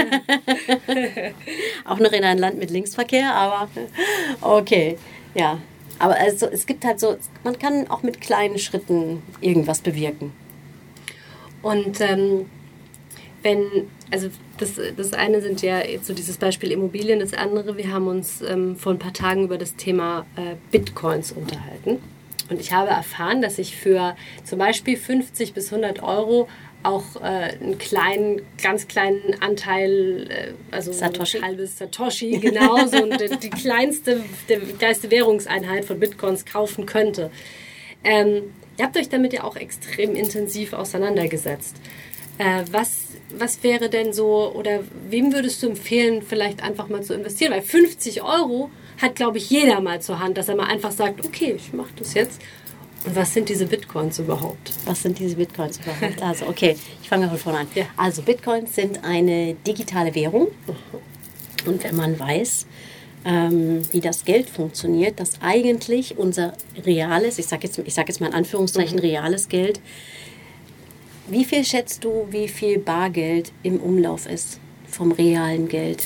Auch noch in ein Land mit Linksverkehr, aber okay, ja. Aber also, es gibt halt so, man kann auch mit kleinen Schritten irgendwas bewirken. Und ähm, wenn, also das, das eine sind ja jetzt so dieses Beispiel Immobilien, das andere, wir haben uns ähm, vor ein paar Tagen über das Thema äh, Bitcoins unterhalten. Und ich habe erfahren, dass ich für zum Beispiel fünfzig bis hundert Euro auch äh, einen kleinen, ganz kleinen Anteil, äh, also Satoshi. ein halbes Satoshi, genau, so die, die kleinste, die kleinste Währungseinheit von Bitcoins kaufen könnte. Ähm, ihr habt euch damit ja auch extrem intensiv auseinandergesetzt. Äh, was, was wäre denn so, oder wem würdest du empfehlen, vielleicht einfach mal zu investieren? Weil fünfzig Euro hat, glaube ich, jeder mal zur Hand, dass er mal einfach sagt, okay, ich mache das jetzt. Und was sind diese Bitcoins überhaupt? Was sind diese Bitcoins überhaupt? Also, okay, ich fange von vorne an. Ja. Also, Bitcoins sind eine digitale Währung. Und wenn man weiß, ähm, wie das Geld funktioniert, dass eigentlich unser reales, ich sage jetzt, ich sag jetzt mal in Anführungszeichen mhm. reales Geld, wie viel schätzt du, wie viel Bargeld im Umlauf ist vom realen Geld?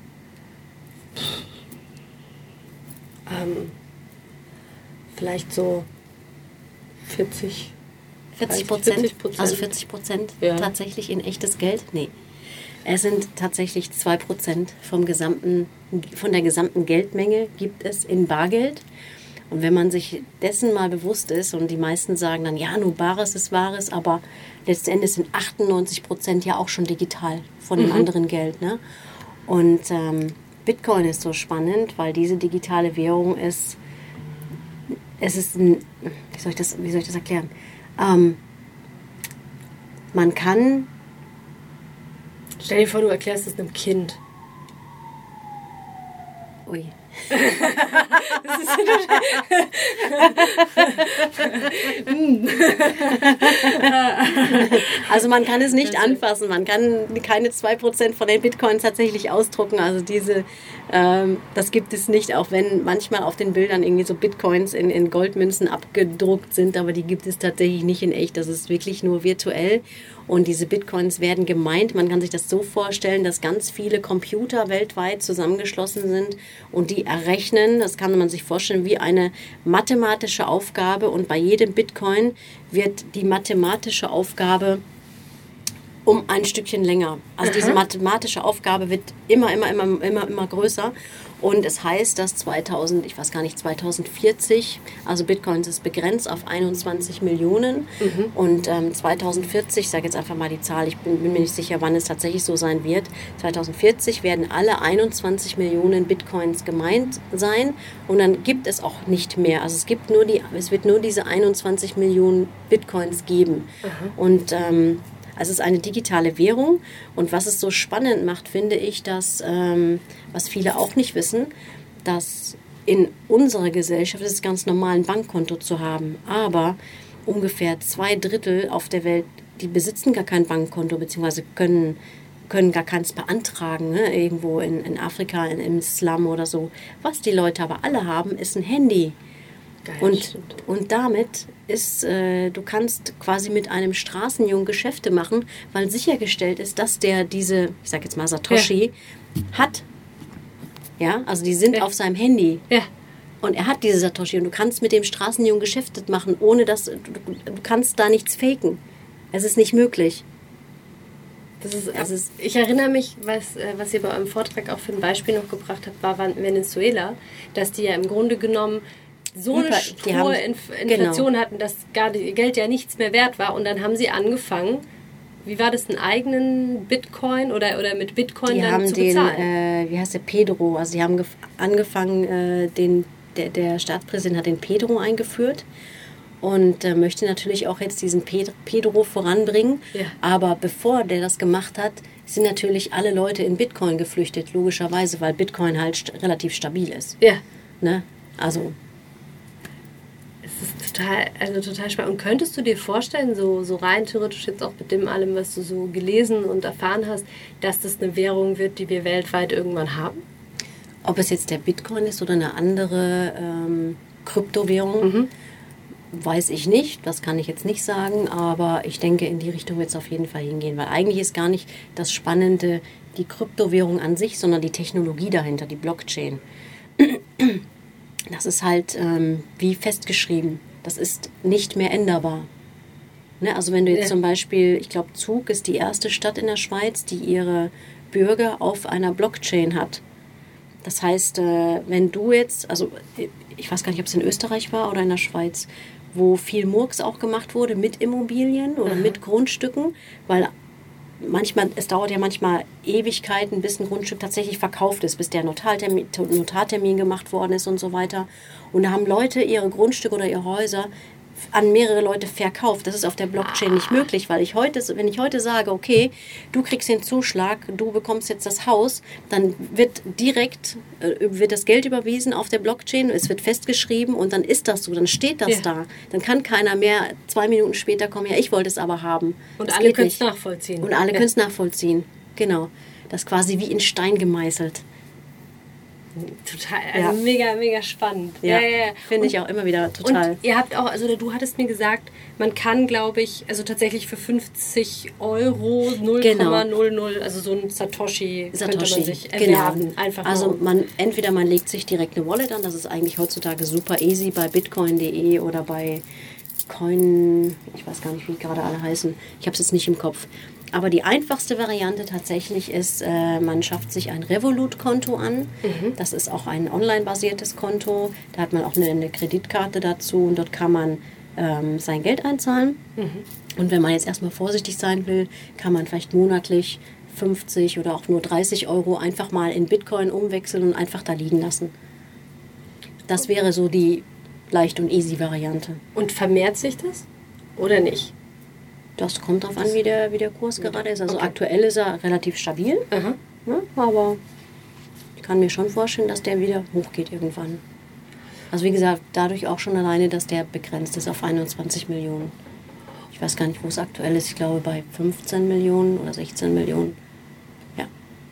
Ähm, vielleicht so vierzig, vierzig Prozent, also vierzig Prozent ja. tatsächlich in echtes Geld? Nee. Es sind tatsächlich zwei Prozent vom gesamten, von der gesamten Geldmenge gibt es in Bargeld. Und wenn man sich dessen mal bewusst ist, und die meisten sagen dann, ja, nur Bares ist Wahres, aber letztendlich sind achtundneunzig Prozent ja auch schon digital von dem mhm. anderen Geld. Ne? Und ähm, Bitcoin ist so spannend, weil diese digitale Währung ist, es ist ein, wie soll ich das, wie soll ich das erklären? Ähm, man kann... Stell dir vor, du erklärst es einem Kind. Ui. Das ist also man kann es nicht anfassen, man kann keine zwei Prozent von den Bitcoins tatsächlich ausdrucken. Also diese, ähm, das gibt es nicht, auch wenn manchmal auf den Bildern irgendwie so Bitcoins in, in Goldmünzen abgedruckt sind, aber die gibt es tatsächlich nicht in echt. Das ist wirklich nur virtuell. Und diese Bitcoins werden gemeint, man kann sich das so vorstellen, dass ganz viele Computer weltweit zusammengeschlossen sind und die errechnen, das kann man sich vorstellen, wie eine mathematische Aufgabe, und bei jedem Bitcoin wird die mathematische Aufgabe um ein Stückchen länger. Also Aha. diese mathematische Aufgabe wird immer, immer, immer, immer, immer größer. Und es heißt, dass zweitausend, ich weiß gar nicht, zweitausendvierzig, also Bitcoins ist begrenzt auf einundzwanzig Millionen. Mhm. Und ähm, zweitausendvierzig, ich sage jetzt einfach mal die Zahl, ich bin, bin mir nicht sicher, wann es tatsächlich so sein wird. zweitausendvierzig werden alle einundzwanzig Millionen Bitcoins gemeint sein. Und dann gibt es auch nicht mehr. Also es gibt nur die, es wird nur diese einundzwanzig Millionen Bitcoins geben. Mhm. Und ähm, Also es ist eine digitale Währung, und was es so spannend macht, finde ich, dass, ähm, was viele auch nicht wissen, dass in unserer Gesellschaft es ist ganz normal, ein Bankkonto zu haben, aber ungefähr zwei Drittel auf der Welt, die besitzen gar kein Bankkonto, beziehungsweise können, können gar keins beantragen, ne? Irgendwo in, in Afrika, in, im Slum oder so. Was die Leute aber alle haben, ist ein Handy. Geil, und, und damit ist, äh, du kannst quasi mit einem Straßenjungen Geschäfte machen, weil sichergestellt ist, dass der diese, ich sag jetzt mal Satoshi, ja. hat. Ja, also die sind ja. auf seinem Handy. Ja. Und er hat diese Satoshi, und du kannst mit dem Straßenjungen Geschäfte machen, ohne dass, du, du kannst da nichts faken. Es ist nicht möglich. Das ist, das ist, ich erinnere mich, was, was ihr bei eurem Vortrag auch für ein Beispiel noch gebracht habt, war Venezuela, dass die ja im Grunde genommen so eine hohe Inflation genau. hatten, dass gar die Geld ja nichts mehr wert war. Und dann haben sie angefangen, wie war das, einen eigenen Bitcoin oder, oder mit Bitcoin die dann haben zu den, bezahlen? Äh, wie heißt der, Pedro, also die haben gef- angefangen, äh, den, der, der Staatspräsident hat den Pedro eingeführt und äh, möchte natürlich auch jetzt diesen Ped- Pedro voranbringen. Ja. Aber bevor der das gemacht hat, sind natürlich alle Leute in Bitcoin geflüchtet, logischerweise, weil Bitcoin halt st- relativ stabil ist. Ja. Ne? Also das ist total, also total spannend. Und könntest du dir vorstellen, so, so rein theoretisch jetzt auch mit dem allem, was du so gelesen und erfahren hast, dass das eine Währung wird, die wir weltweit irgendwann haben? Ob es jetzt der Bitcoin ist oder eine andere ähm, Kryptowährung, mhm. weiß ich nicht. Das kann ich jetzt nicht sagen, aber ich denke, in die Richtung wird es auf jeden Fall hingehen, weil eigentlich ist gar nicht das Spannende die Kryptowährung an sich, sondern die Technologie dahinter, die Blockchain. Das ist halt ähm, wie festgeschrieben. Das ist nicht mehr änderbar. Ne? Also wenn du jetzt ja. zum Beispiel, ich glaube Zug ist die erste Stadt in der Schweiz, die ihre Bürger auf einer Blockchain hat. Das heißt, äh, wenn du jetzt, also ich weiß gar nicht, ob es in Österreich war oder in der Schweiz, wo viel Murks auch gemacht wurde mit Immobilien oder mhm. mit Grundstücken, weil manchmal, es dauert ja manchmal Ewigkeiten, bis ein Grundstück tatsächlich verkauft ist, bis der Notartermin, Notartermin gemacht worden ist und so weiter. Und da haben Leute ihre Grundstücke oder ihre Häuser an mehrere Leute verkauft. Das ist auf der Blockchain nicht möglich, weil ich heute, wenn ich heute sage, okay, du kriegst den Zuschlag, du bekommst jetzt das Haus, dann wird direkt, äh, wird das Geld überwiesen auf der Blockchain, es wird festgeschrieben und dann ist das so, dann steht das ja. da. Dann kann keiner mehr zwei Minuten später kommen, ja, ich wollte es aber haben. Und das alle können es nachvollziehen. Und alle ja. können es nachvollziehen, genau. Das ist quasi wie in Stein gemeißelt. Total, also ja. mega, mega spannend. Ja, ja, ja. Finde ich auch immer wieder total. Und ihr habt auch, also du hattest mir gesagt, man kann, glaube ich, also tatsächlich für fünfzig Euro null Komma null null, genau. also so ein Satoshi, Satoshi könnte man sich erwerben. Genau. Einfach also man, entweder man legt sich direkt eine Wallet an, das ist eigentlich heutzutage super easy bei bitcoin punkt de oder bei Coin, ich weiß gar nicht, wie die gerade alle heißen. Ich habe es jetzt nicht im Kopf. Aber die einfachste Variante tatsächlich ist, äh, man schafft sich ein Revolut-Konto an. Mhm. Das ist auch ein online-basiertes Konto. Da hat man auch eine, eine Kreditkarte dazu und dort kann man ähm, sein Geld einzahlen. Mhm. Und wenn man jetzt erstmal vorsichtig sein will, kann man vielleicht monatlich fünfzig oder auch nur dreißig Euro einfach mal in Bitcoin umwechseln und einfach da liegen lassen. Das wäre so die leicht und easy Variante. Und vermehrt sich das oder nicht? Das kommt darauf an, wie der, wie der Kurs gerade ist. Also okay. Aktuell ist er relativ stabil, Aha. Ja, aber kann kann mir schon vorstellen, dass der wieder hochgeht irgendwann. Also wie gesagt, dadurch auch schon alleine, dass der begrenzt ist auf einundzwanzig Millionen. Ich weiß gar nicht, wo es aktuell ist. Ich glaube bei fünfzehn Millionen oder sechzehn Millionen. Ja.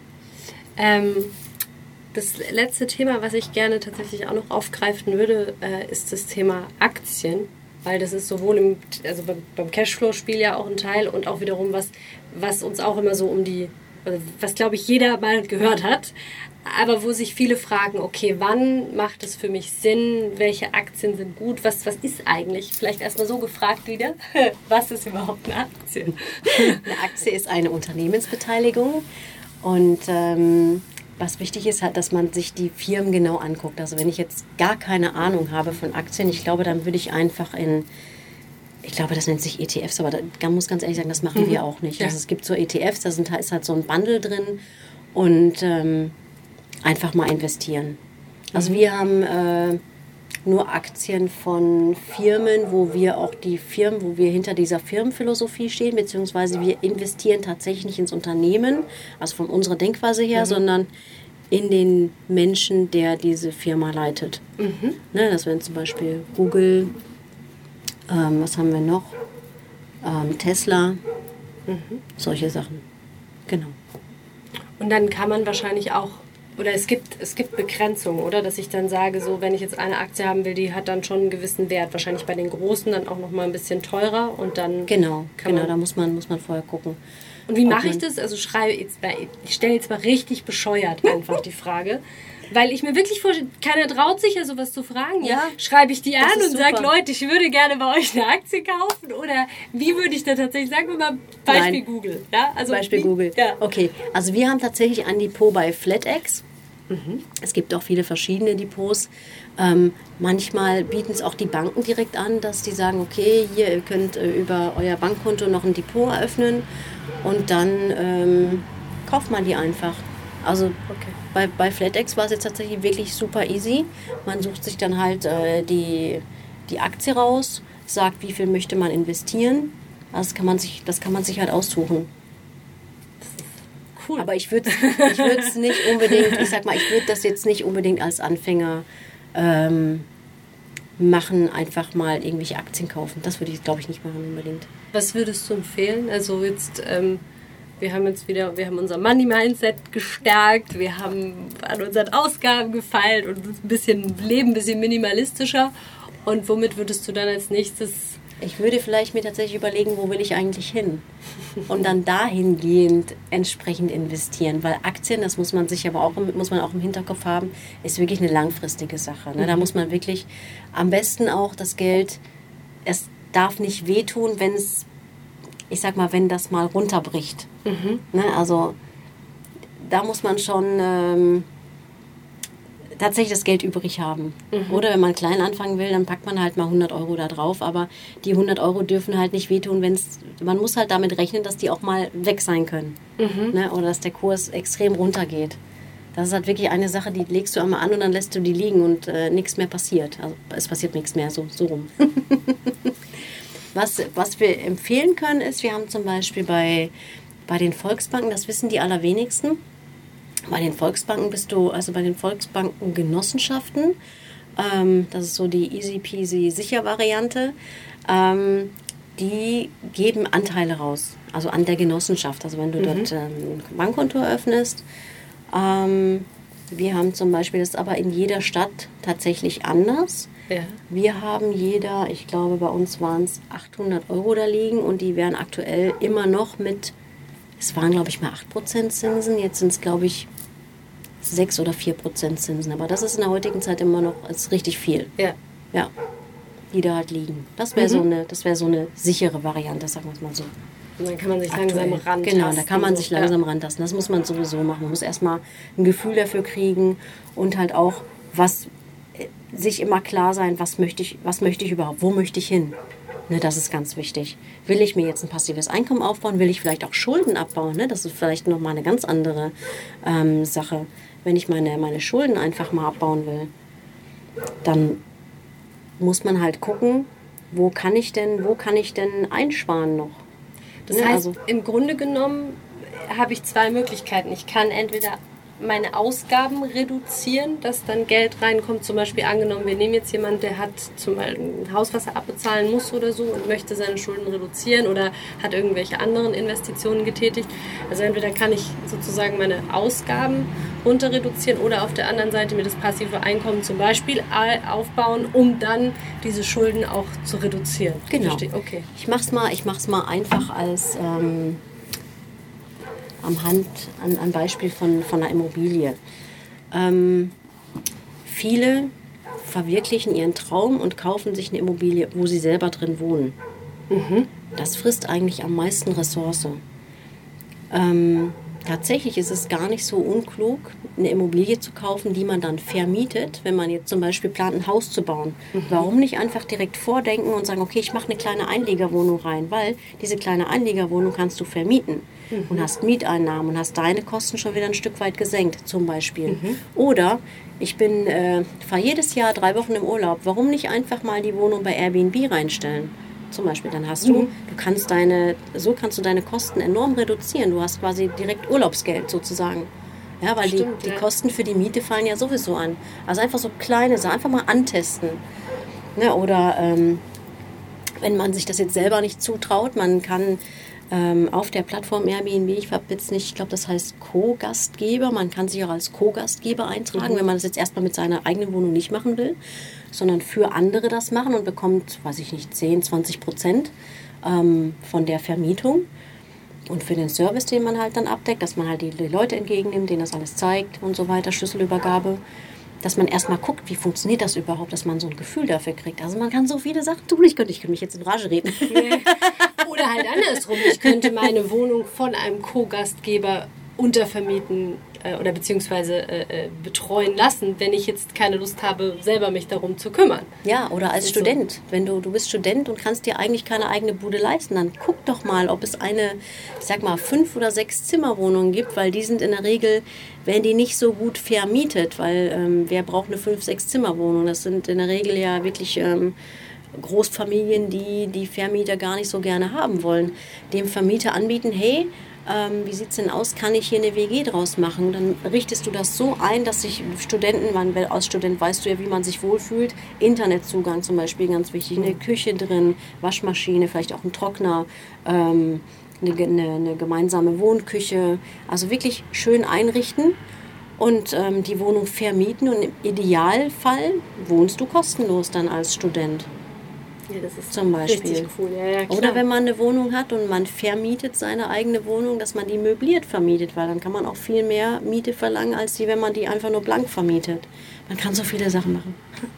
Ähm, das letzte Thema, was ich gerne tatsächlich auch noch aufgreifen würde, äh, ist das Thema Aktien. Weil das ist sowohl im, also beim, beim Cashflow-Spiel ja auch ein Teil und auch wiederum was, was uns auch immer so um die, also was glaube ich jeder mal gehört hat, aber wo sich viele fragen, okay, wann macht es für mich Sinn, welche Aktien sind gut, was, was ist eigentlich, vielleicht erstmal so gefragt wieder, was ist überhaupt eine Aktie? Eine Aktie ist eine Unternehmensbeteiligung und ähm, was wichtig ist halt, dass man sich die Firmen genau anguckt. Also wenn ich jetzt gar keine Ahnung habe von Aktien, ich glaube, dann würde ich einfach in, ich glaube, das nennt sich E T Fs, aber da muss ganz ehrlich sagen, das machen mhm. wir auch nicht. Ja. Also es gibt so E T Fs, da sind, ist halt so ein Bundle drin und ähm, einfach mal investieren. Also mhm. wir haben äh, nur Aktien von Firmen, wo wir auch die Firmen, wo wir hinter dieser Firmenphilosophie stehen, beziehungsweise wir investieren tatsächlich nicht ins Unternehmen, also von unserer Denkweise her, mhm. sondern in den Menschen, der diese Firma leitet. Mhm. Ne, das wären zum Beispiel Google, ähm, was haben wir noch? Ähm, Tesla, mhm. solche Sachen. Genau. Und dann kann man wahrscheinlich auch, oder es gibt, es gibt Begrenzungen, oder? Dass ich dann sage, so, wenn ich jetzt eine Aktie haben will, die hat dann schon einen gewissen Wert. Wahrscheinlich bei den Großen dann auch noch mal ein bisschen teurer und dann... Genau, genau, da muss man, muss man vorher gucken. Und wie mache ich das? Also schreibe jetzt mal, ich stelle jetzt mal richtig bescheuert einfach die Frage. Weil ich mir wirklich vorstelle, keiner traut sich ja sowas zu fragen. Ja, ja? Schreibe ich die an und sage, Leute, ich würde gerne bei euch eine Aktie kaufen? Oder wie würde ich da tatsächlich, sagen wir mal, Beispiel Nein. Google. Ja? Also Beispiel wie, Google. Ja. Okay, also wir haben tatsächlich ein Depot bei FlatEx. Mhm. Es gibt auch viele verschiedene Depots. Ähm, manchmal bieten es auch die Banken direkt an, dass die sagen, okay, hier, ihr könnt äh, über euer Bankkonto noch ein Depot eröffnen und dann ähm, kauft man die einfach. Also okay. bei, bei FlatEx war es jetzt tatsächlich wirklich super easy. Man sucht sich dann halt äh, die, die Aktie raus, sagt, wie viel möchte man investieren. Also das kann man sich, das kann man sich halt aussuchen. Cool. Aber ich würde ich es nicht unbedingt, ich sag mal, ich würde das jetzt nicht unbedingt als Anfänger ähm, machen, einfach mal irgendwelche Aktien kaufen. Das würde ich, glaube ich, nicht machen unbedingt. Was würdest du empfehlen? Also jetzt, ähm, wir haben jetzt wieder, wir haben unser Money-Mindset gestärkt, wir haben an unseren Ausgaben gefeilt und ein bisschen leben, ein bisschen minimalistischer. Und womit würdest du dann als nächstes... Ich würde vielleicht mir tatsächlich überlegen, wo will ich eigentlich hin? Und dann dahingehend entsprechend investieren. Weil Aktien, das muss man sich aber auch, muss man auch im Hinterkopf haben, ist wirklich eine langfristige Sache. Ne? Da muss man wirklich am besten auch das Geld, es darf nicht wehtun, wenn es, ich sag mal, wenn das mal runterbricht. Mhm. Ne? Also da muss man schon... Ähm, tatsächlich das Geld übrig haben. Mhm. Oder wenn man klein anfangen will, dann packt man halt mal hundert Euro da drauf. Aber die hundert Euro dürfen halt nicht wehtun, wenn es, man muss halt damit rechnen, dass die auch mal weg sein können. Mhm. Ne? Oder dass der Kurs extrem runtergeht. Das ist halt wirklich eine Sache, die legst du einmal an und dann lässt du die liegen und äh, nichts mehr passiert. Also es passiert nichts mehr, so, so rum. was, was wir empfehlen können ist, wir haben zum Beispiel bei, bei den Volksbanken, das wissen die allerwenigsten, bei den Volksbanken bist du, also bei den Volksbanken Genossenschaften, ähm, das ist so die easy peasy sicher Variante, ähm, die geben Anteile raus, also an der Genossenschaft. Also wenn du mhm. dort ähm, ein Bankkonto eröffnest, ähm, wir haben zum Beispiel, das ist aber in jeder Stadt tatsächlich anders. Ja. Wir haben jeder, ich glaube bei uns waren es achthundert Euro da liegen und die werden aktuell immer noch mit, es waren, glaube ich, mal acht Prozent Zinsen. Jetzt sind es, glaube ich, sechs oder vier Prozent Zinsen. Aber das ist in der heutigen Zeit immer noch ist richtig viel. Ja. Ja. Die da halt liegen. Das wäre mhm. so eine, das wäre so eine sichere Variante, sagen wir es mal so. Und dann kann man sich aktuell langsam rantasten. Genau, da kann man sich langsam ja. rantasten. Das muss man sowieso machen. Man muss erstmal ein Gefühl dafür kriegen und halt auch, was sich immer klar sein, was möchte ich, was möchte ich überhaupt, wo möchte ich hin? Ne, das ist ganz wichtig. Will ich mir jetzt ein passives Einkommen aufbauen? Will ich vielleicht auch Schulden abbauen? Ne? Das ist vielleicht nochmal eine ganz andere ähm, Sache. Wenn ich meine, meine Schulden einfach mal abbauen will, dann muss man halt gucken, wo kann ich denn, wo kann ich denn einsparen noch? Das ne? heißt, also, im Grunde genommen habe ich zwei Möglichkeiten. Ich kann entweder meine Ausgaben reduzieren, dass dann Geld reinkommt. Zum Beispiel angenommen, wir nehmen jetzt jemanden, der hat zum Beispiel ein Haus, was er abbezahlen muss oder so und möchte seine Schulden reduzieren oder hat irgendwelche anderen Investitionen getätigt. Also entweder kann ich sozusagen meine Ausgaben runter reduzieren oder auf der anderen Seite mir das passive Einkommen zum Beispiel aufbauen, um dann diese Schulden auch zu reduzieren. Genau. Verstehe. Okay. Ich mach's mal, ich mach's mal einfach als ähm, am Hand, an, an Beispiel von, von einer Immobilie. Ähm, viele verwirklichen ihren Traum und kaufen sich eine Immobilie, wo sie selber drin wohnen. Mhm. Das frisst eigentlich am meisten Ressource. Ähm, tatsächlich ist es gar nicht so unklug, eine Immobilie zu kaufen, die man dann vermietet, wenn man jetzt zum Beispiel plant, ein Haus zu bauen. Mhm. Warum nicht einfach direkt vordenken und sagen, okay, ich mache eine kleine Einliegerwohnung rein, weil diese kleine Einliegerwohnung kannst du vermieten. Mhm. Und hast Mieteinnahmen und hast deine Kosten schon wieder ein Stück weit gesenkt, zum Beispiel. Mhm. Oder ich bin, äh, fahre jedes Jahr drei Wochen im Urlaub. Warum nicht einfach mal die Wohnung bei Airbnb reinstellen? Zum Beispiel, dann hast du, mhm. du kannst deine, so kannst du deine Kosten enorm reduzieren. Du hast quasi direkt Urlaubsgeld sozusagen. Ja, weil Stimmt, die, die ja. Kosten für die Miete fallen ja sowieso an. Also einfach so kleine Sachen, einfach mal antesten. Ne, oder ähm, wenn man sich das jetzt selber nicht zutraut, man kann ähm, auf der Plattform Airbnb, ich habe jetzt nicht, ich glaube, das heißt Co-Gastgeber, man kann sich auch als Co-Gastgeber eintragen, mhm. wenn man das jetzt erstmal mit seiner eigenen Wohnung nicht machen will, sondern für andere das machen und bekommt, weiß ich nicht, zehn, zwanzig Prozent ähm, von der Vermietung. Und für den Service, den man halt dann abdeckt, dass man halt die, die Leute entgegennimmt, denen das alles zeigt und so weiter, Schlüsselübergabe, dass man erstmal guckt, wie funktioniert das überhaupt, dass man so ein Gefühl dafür kriegt. Also man kann so viele Sachen tun. Ich könnte, ich könnte mich jetzt in Rage reden. Nee. Oder halt andersrum. Ich könnte meine Wohnung von einem Co-Gastgeber untervermieten äh, oder beziehungsweise äh, betreuen lassen, wenn ich jetzt keine Lust habe, selber mich darum zu kümmern. Ja, oder als Student. So. Wenn du, du bist Student und kannst dir eigentlich keine eigene Bude leisten, dann guck doch mal, ob es eine, ich sag mal, fünf oder sechs Zimmerwohnungen gibt, weil die sind in der Regel, werden die nicht so gut vermietet, weil ähm, wer braucht eine fünf, sechs Zimmerwohnung? Das sind in der Regel ja wirklich ähm, Großfamilien, die die Vermieter gar nicht so gerne haben wollen. Dem Vermieter anbieten, hey, Ähm, wie sieht es denn aus, kann ich hier eine W G draus machen? Dann richtest du das so ein, dass sich Studenten, man, als Student weißt du ja, wie man sich wohlfühlt, Internetzugang zum Beispiel, ganz wichtig, eine Küche drin, Waschmaschine, vielleicht auch ein Trockner, ähm, eine, eine, eine gemeinsame Wohnküche, also wirklich schön einrichten und ähm, die Wohnung vermieten und im Idealfall wohnst du kostenlos dann als Student. Ja, das ist zum Beispiel. Richtig cool. Ja, ja, klar. Oder wenn man eine Wohnung hat und man vermietet seine eigene Wohnung, dass man die möbliert vermietet, weil dann kann man auch viel mehr Miete verlangen, als die, wenn man die einfach nur blank vermietet. Man kann so viele Sachen machen.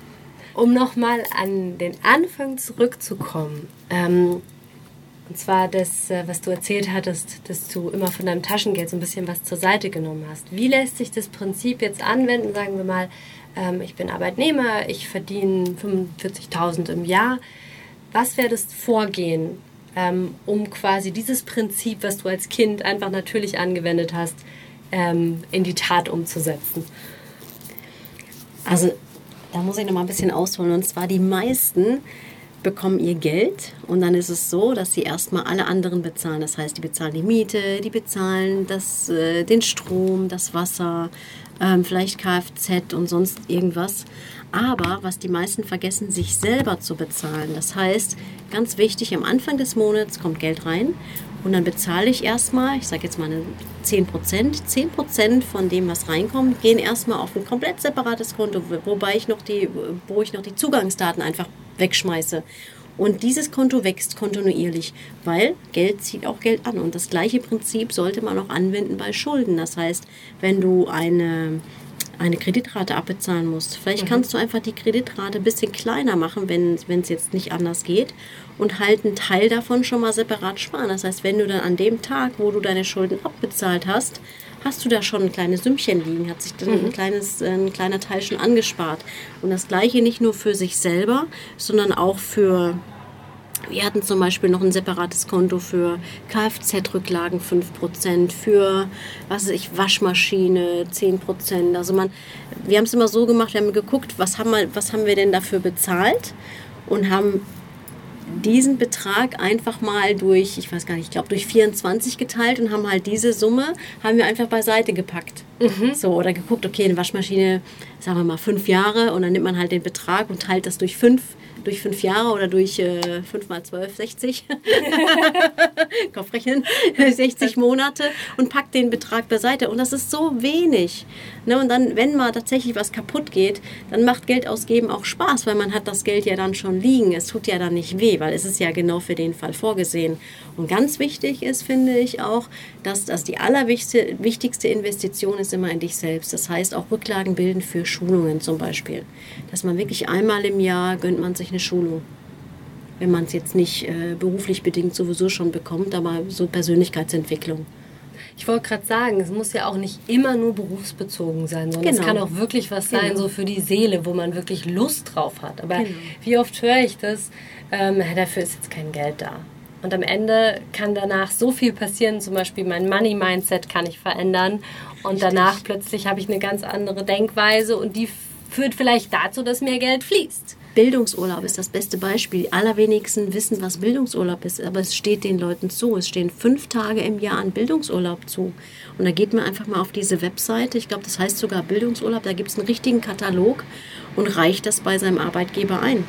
Um nochmal an den Anfang zurückzukommen, ähm, und zwar das, was du erzählt hattest, dass du immer von deinem Taschengeld so ein bisschen was zur Seite genommen hast. Wie lässt sich das Prinzip jetzt anwenden, sagen wir mal, ähm, ich bin Arbeitnehmer, ich verdiene fünfundvierzigtausend im Jahr. Was wäre das Vorgehen, ähm, um quasi dieses Prinzip, was du als Kind einfach natürlich angewendet hast, ähm, in die Tat umzusetzen? Also da muss ich noch mal ein bisschen ausholen. Und zwar die meisten bekommen ihr Geld und dann ist es so, dass sie erstmal alle anderen bezahlen. Das heißt, die bezahlen die Miete, die bezahlen das, äh, den Strom, das Wasser, ähm, vielleicht Kfz und sonst irgendwas. Aber was die meisten vergessen, sich selber zu bezahlen. Das heißt, ganz wichtig, am Anfang des Monats kommt Geld rein und dann bezahle ich erstmal, ich sage jetzt mal zehn Prozent. zehn Prozent von dem, was reinkommt, gehen erstmal auf ein komplett separates Konto, wobei ich noch die, wo ich noch die Zugangsdaten einfach wegschmeiße. Und dieses Konto wächst kontinuierlich, weil Geld zieht auch Geld an. Und das gleiche Prinzip sollte man auch anwenden bei Schulden. Das heißt, wenn du eine, eine Kreditrate abbezahlen musst, vielleicht mhm. kannst du einfach die Kreditrate ein bisschen kleiner machen, wenn es jetzt nicht anders geht, und halt einen Teil davon schon mal separat sparen. Das heißt, wenn du dann an dem Tag, wo du deine Schulden abbezahlt hast, hast du da schon ein kleines Sümmchen liegen, hat sich dann mhm. ein, kleines, ein kleiner Teil schon angespart. Und das Gleiche nicht nur für sich selber, sondern auch für, wir hatten zum Beispiel noch ein separates Konto für Kfz-Rücklagen fünf Prozent, für, was weiß ich, Waschmaschine zehn Prozent. Also man, wir haben es immer so gemacht, wir haben geguckt, was haben wir, was haben wir denn dafür bezahlt und haben diesen Betrag einfach mal durch, ich weiß gar nicht, ich glaube durch vierundzwanzig geteilt und haben halt diese Summe, haben wir einfach beiseite gepackt. Mhm. So, oder geguckt, okay, eine Waschmaschine, sagen wir mal fünf Jahre und dann nimmt man halt den Betrag und teilt das durch fünf, durch fünf Jahre oder durch äh, fünf mal zwölf, sechzig. Kopfrechnen, sechzig Monate und packt den Betrag beiseite. Und das ist so wenig. Ne? Und dann, wenn mal tatsächlich was kaputt geht, dann macht Geld ausgeben auch Spaß, weil man hat das Geld ja dann schon liegen. Es tut ja dann nicht weh, weil es ist ja genau für den Fall vorgesehen. Und ganz wichtig ist, finde ich auch, dass das die allerwichtigste Investition ist immer in dich selbst. Das heißt auch Rücklagen bilden für Schulungen zum Beispiel. Dass man wirklich einmal im Jahr gönnt man sich eine Schulung. Wenn man es jetzt nicht äh, beruflich bedingt sowieso schon bekommt, aber so Persönlichkeitsentwicklung. Ich wollte gerade sagen, es muss ja auch nicht immer nur berufsbezogen sein, sondern genau. Es kann auch wirklich was sein, genau. so für die Seele, wo man wirklich Lust drauf hat. Aber genau. wie oft höre ich das, ähm, dafür ist jetzt kein Geld da. Und am Ende kann danach so viel passieren, zum Beispiel mein Money-Mindset kann ich verändern und Richtig. Danach plötzlich habe ich eine ganz andere Denkweise und die führt vielleicht dazu, dass mehr Geld fließt. Bildungsurlaub ist das beste Beispiel. Die allerwenigsten wissen, was Bildungsurlaub ist, aber es steht den Leuten zu. Es stehen fünf Tage im Jahr an Bildungsurlaub zu. Und da geht man einfach mal auf diese Webseite, ich glaube, das heißt sogar Bildungsurlaub, da gibt es einen richtigen Katalog und reicht das bei seinem Arbeitgeber ein.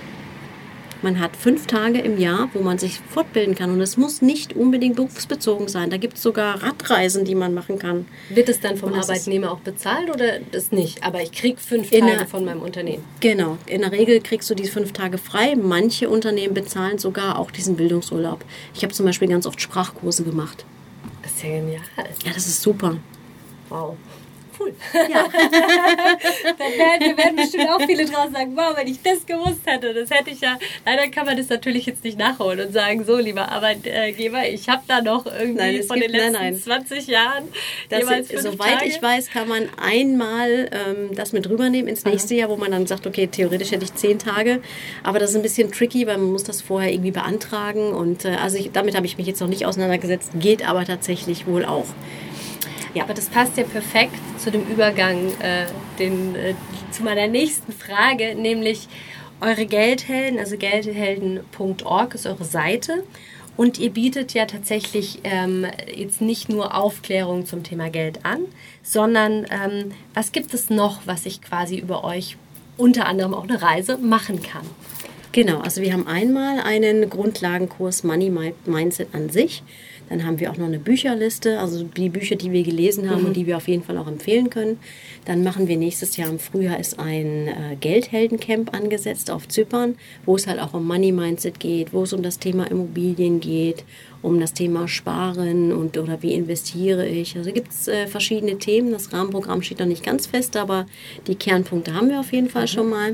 Man hat fünf Tage im Jahr, wo man sich fortbilden kann. Und es muss nicht unbedingt berufsbezogen sein. Da gibt es sogar Radreisen, die man machen kann. Wird es dann vom Arbeitnehmer auch bezahlt oder das nicht? Aber ich kriege fünf Tage der, von meinem Unternehmen. Genau. In der Regel kriegst du diese fünf Tage frei. Manche Unternehmen bezahlen sogar auch diesen Bildungsurlaub. Ich habe zum Beispiel ganz oft Sprachkurse gemacht. Das ist ja genial. Ja, das ist super. Wow. Cool. Ja. Dann werden, werden bestimmt auch viele draußen sagen, wow, wenn ich das gewusst hätte, das hätte ich ja, leider kann man das natürlich jetzt nicht nachholen und sagen, so, lieber Arbeitgeber, ich habe da noch irgendwie nein, von gibt, den letzten nein, nein. zwanzig Jahren das jeweils fünf Soweit Tage. Ich weiß, kann man einmal ähm, das mit rübernehmen ins nächste Aha. Jahr, wo man dann sagt, okay, theoretisch hätte ich zehn Tage, aber das ist ein bisschen tricky, weil man muss das vorher irgendwie beantragen und äh, also ich, damit habe ich mich jetzt noch nicht auseinandergesetzt, geht aber tatsächlich wohl auch. Ja, aber das passt ja perfekt zu dem Übergang äh, den, äh, zu meiner nächsten Frage, nämlich eure Geldhelden, also geldhelden punkt org ist eure Seite und ihr bietet ja tatsächlich ähm, jetzt nicht nur Aufklärung zum Thema Geld an, sondern ähm, was gibt es noch, was ich quasi über euch, unter anderem auch eine Reise, machen kann? Genau, also wir haben einmal einen Grundlagenkurs Money Mindset an sich. Dann haben wir auch noch eine Bücherliste, also die Bücher, die wir gelesen haben mhm. und die wir auf jeden Fall auch empfehlen können. Dann machen wir nächstes Jahr im Frühjahr ist ein äh, Geldheldencamp angesetzt auf Zypern, wo es halt auch um Money Mindset geht, wo es um das Thema Immobilien geht, um das Thema Sparen und oder wie investiere ich. Also gibt es äh, verschiedene Themen. Das Rahmenprogramm steht noch nicht ganz fest, aber die Kernpunkte haben wir auf jeden Fall mhm. schon mal.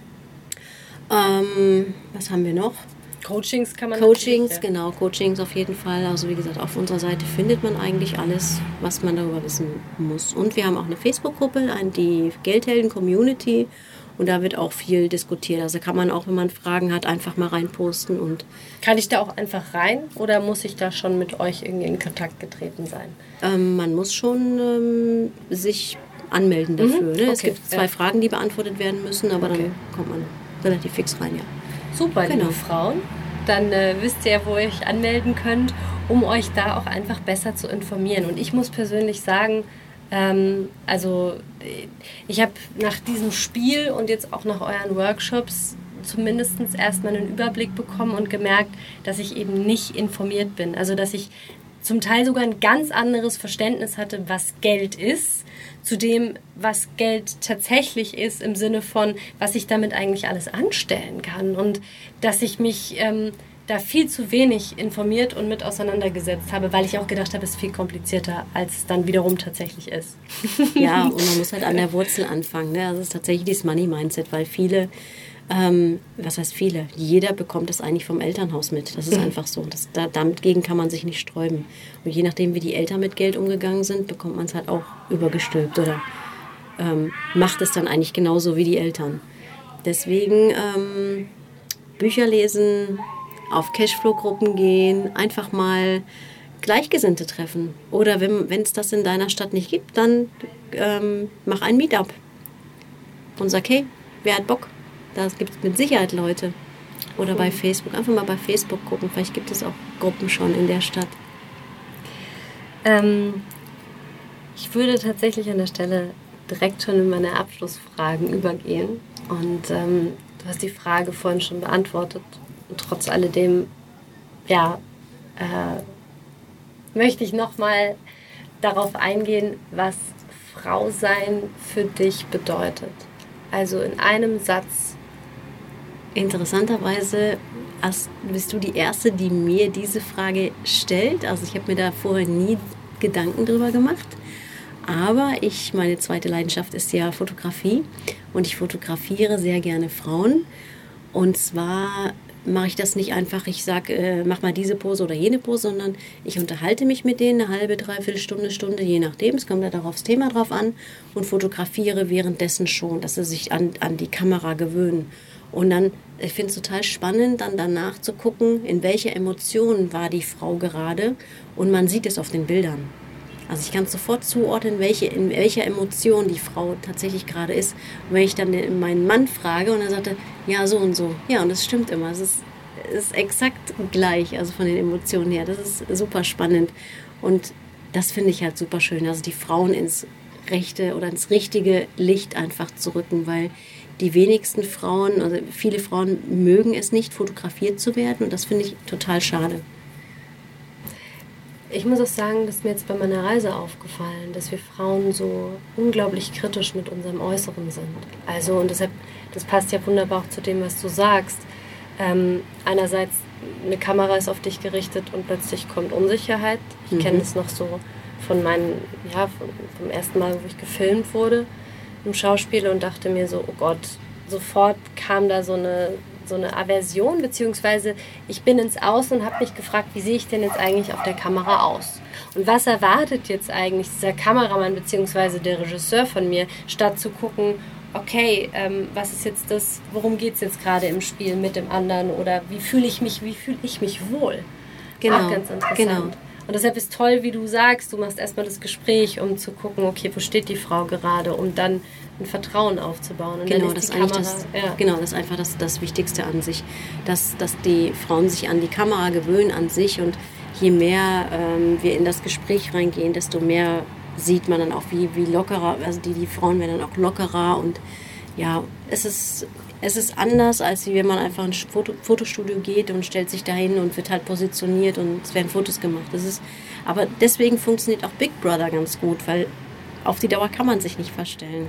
Ähm, was haben wir noch? Coachings kann man Coachings, ja. genau, Coachings auf jeden Fall. Also wie gesagt, auf unserer Seite findet man eigentlich alles, was man darüber wissen muss. Und wir haben auch eine Facebook-Gruppe, die Geldhelden-Community. Und da wird auch viel diskutiert. Also kann man auch, wenn man Fragen hat, einfach mal reinposten. Und kann ich da auch einfach rein oder muss ich da schon mit euch irgendwie in Kontakt getreten sein? Ähm, man muss schon ähm, sich anmelden dafür. Mhm. Ne? Okay. Es gibt zwei ja. Fragen, die beantwortet werden müssen, aber okay. dann kommt man relativ fix rein, ja. Super, genau. Liebe Frauen. Dann äh, wisst ihr, wo ihr euch anmelden könnt, um euch da auch einfach besser zu informieren. Und ich muss persönlich sagen, ähm, also ich habe nach diesem Spiel und jetzt auch nach euren Workshops zumindest erstmal einen Überblick bekommen und gemerkt, dass ich eben nicht informiert bin. Also dass ich zum Teil sogar ein ganz anderes Verständnis hatte, was Geld ist, zu dem, was Geld tatsächlich ist, im Sinne von, was ich damit eigentlich alles anstellen kann. Und dass ich mich ähm, da viel zu wenig informiert und mit auseinandergesetzt habe, weil ich auch gedacht habe, es ist viel komplizierter, als es dann wiederum tatsächlich ist. Ja, und man muss halt an der Wurzel anfangen. Ne? Also es ist tatsächlich dieses Money-Mindset, weil viele, ähm, was heißt viele? Jeder bekommt das eigentlich vom Elternhaus mit. Das ist mhm. einfach so. Das, da, damit gegen kann man sich nicht sträuben. Und je nachdem, wie die Eltern mit Geld umgegangen sind, bekommt man es halt auch übergestülpt oder ähm, macht es dann eigentlich genauso wie die Eltern. Deswegen ähm, Bücher lesen, auf Cashflow-Gruppen gehen, einfach mal Gleichgesinnte treffen. Oder wenn es das in deiner Stadt nicht gibt, dann ähm, mach ein Meetup und sag, hey, wer hat Bock? Da gibt es mit Sicherheit Leute. Oder bei Facebook. Einfach mal bei Facebook gucken. Vielleicht gibt es auch Gruppen schon in der Stadt. Ähm, ich würde tatsächlich an der Stelle direkt schon in meine Abschlussfragen übergehen. Und ähm, du hast die Frage vorhin schon beantwortet. Und trotz alledem, ja, äh, möchte ich nochmal darauf eingehen, was Frau sein für dich bedeutet. Also in einem Satz. Interessanterweise bist du die Erste, die mir diese Frage stellt. Also ich habe mir da vorher nie Gedanken drüber gemacht. Aber ich, meine zweite Leidenschaft ist ja Fotografie und ich fotografiere sehr gerne Frauen. Und zwar mache ich das nicht einfach, ich sage, äh, mach mal diese Pose oder jene Pose, sondern ich unterhalte mich mit denen eine halbe, dreiviertel Stunde, Stunde, je nachdem. Es kommt ja darauf das Thema drauf an und fotografiere währenddessen schon, dass sie sich an, an die Kamera gewöhnen. Und dann, ich finde es total spannend, dann danach zu gucken, in welcher Emotion war die Frau gerade und man sieht es auf den Bildern. Also ich kann sofort zuordnen, welche, in welcher Emotion die Frau tatsächlich gerade ist. Und wenn ich dann meinen Mann frage und er sagte, ja, so und so. Ja, und das stimmt immer. Es ist, ist exakt gleich, also von den Emotionen her. Das ist super spannend. Und das finde ich halt super schön. Also die Frauen ins rechte oder ins richtige Licht einfach zu rücken, weil die wenigsten Frauen, also viele Frauen mögen es nicht, fotografiert zu werden. Und das finde ich total schade. Ich muss auch sagen, das ist mir jetzt bei meiner Reise aufgefallen, dass wir Frauen so unglaublich kritisch mit unserem Äußeren sind. Also, und deshalb, das passt ja wunderbar auch zu dem, was du sagst. Ähm, einerseits, eine Kamera ist auf dich gerichtet und plötzlich kommt Unsicherheit. Ich mhm. kenne das noch so von meinen, ja, von, vom ersten Mal, wo ich gefilmt wurde im Schauspiel und dachte mir so, oh Gott, sofort kam da so eine... so eine Aversion, beziehungsweise ich bin ins Außen und habe mich gefragt, wie sehe ich denn jetzt eigentlich auf der Kamera aus? Und was erwartet jetzt eigentlich dieser Kameramann beziehungsweise der Regisseur von mir, statt zu gucken, okay, ähm, was ist jetzt das, worum geht es jetzt gerade im Spiel mit dem anderen oder wie fühle ich mich, wie fühle ich mich wohl? Genau, auch ganz interessant. Genau. Und deshalb ist toll, wie du sagst, du machst erstmal das Gespräch, um zu gucken, okay, wo steht die Frau gerade, um dann ein Vertrauen aufzubauen. Und genau, dann das ist ist die eigentlich Kamera, das, ja. genau, das ist einfach das, das Wichtigste an sich, dass, dass die Frauen sich an die Kamera gewöhnen, an sich, und je mehr ähm, wir in das Gespräch reingehen, desto mehr sieht man dann auch, wie, wie lockerer, also die, die Frauen werden dann auch lockerer und ja, es ist, es ist anders, als wenn man einfach in ein Foto, Fotostudio geht und stellt sich dahin und wird halt positioniert und es werden Fotos gemacht. Das ist, aber deswegen funktioniert auch Big Brother ganz gut, weil auf die Dauer kann man sich nicht verstellen.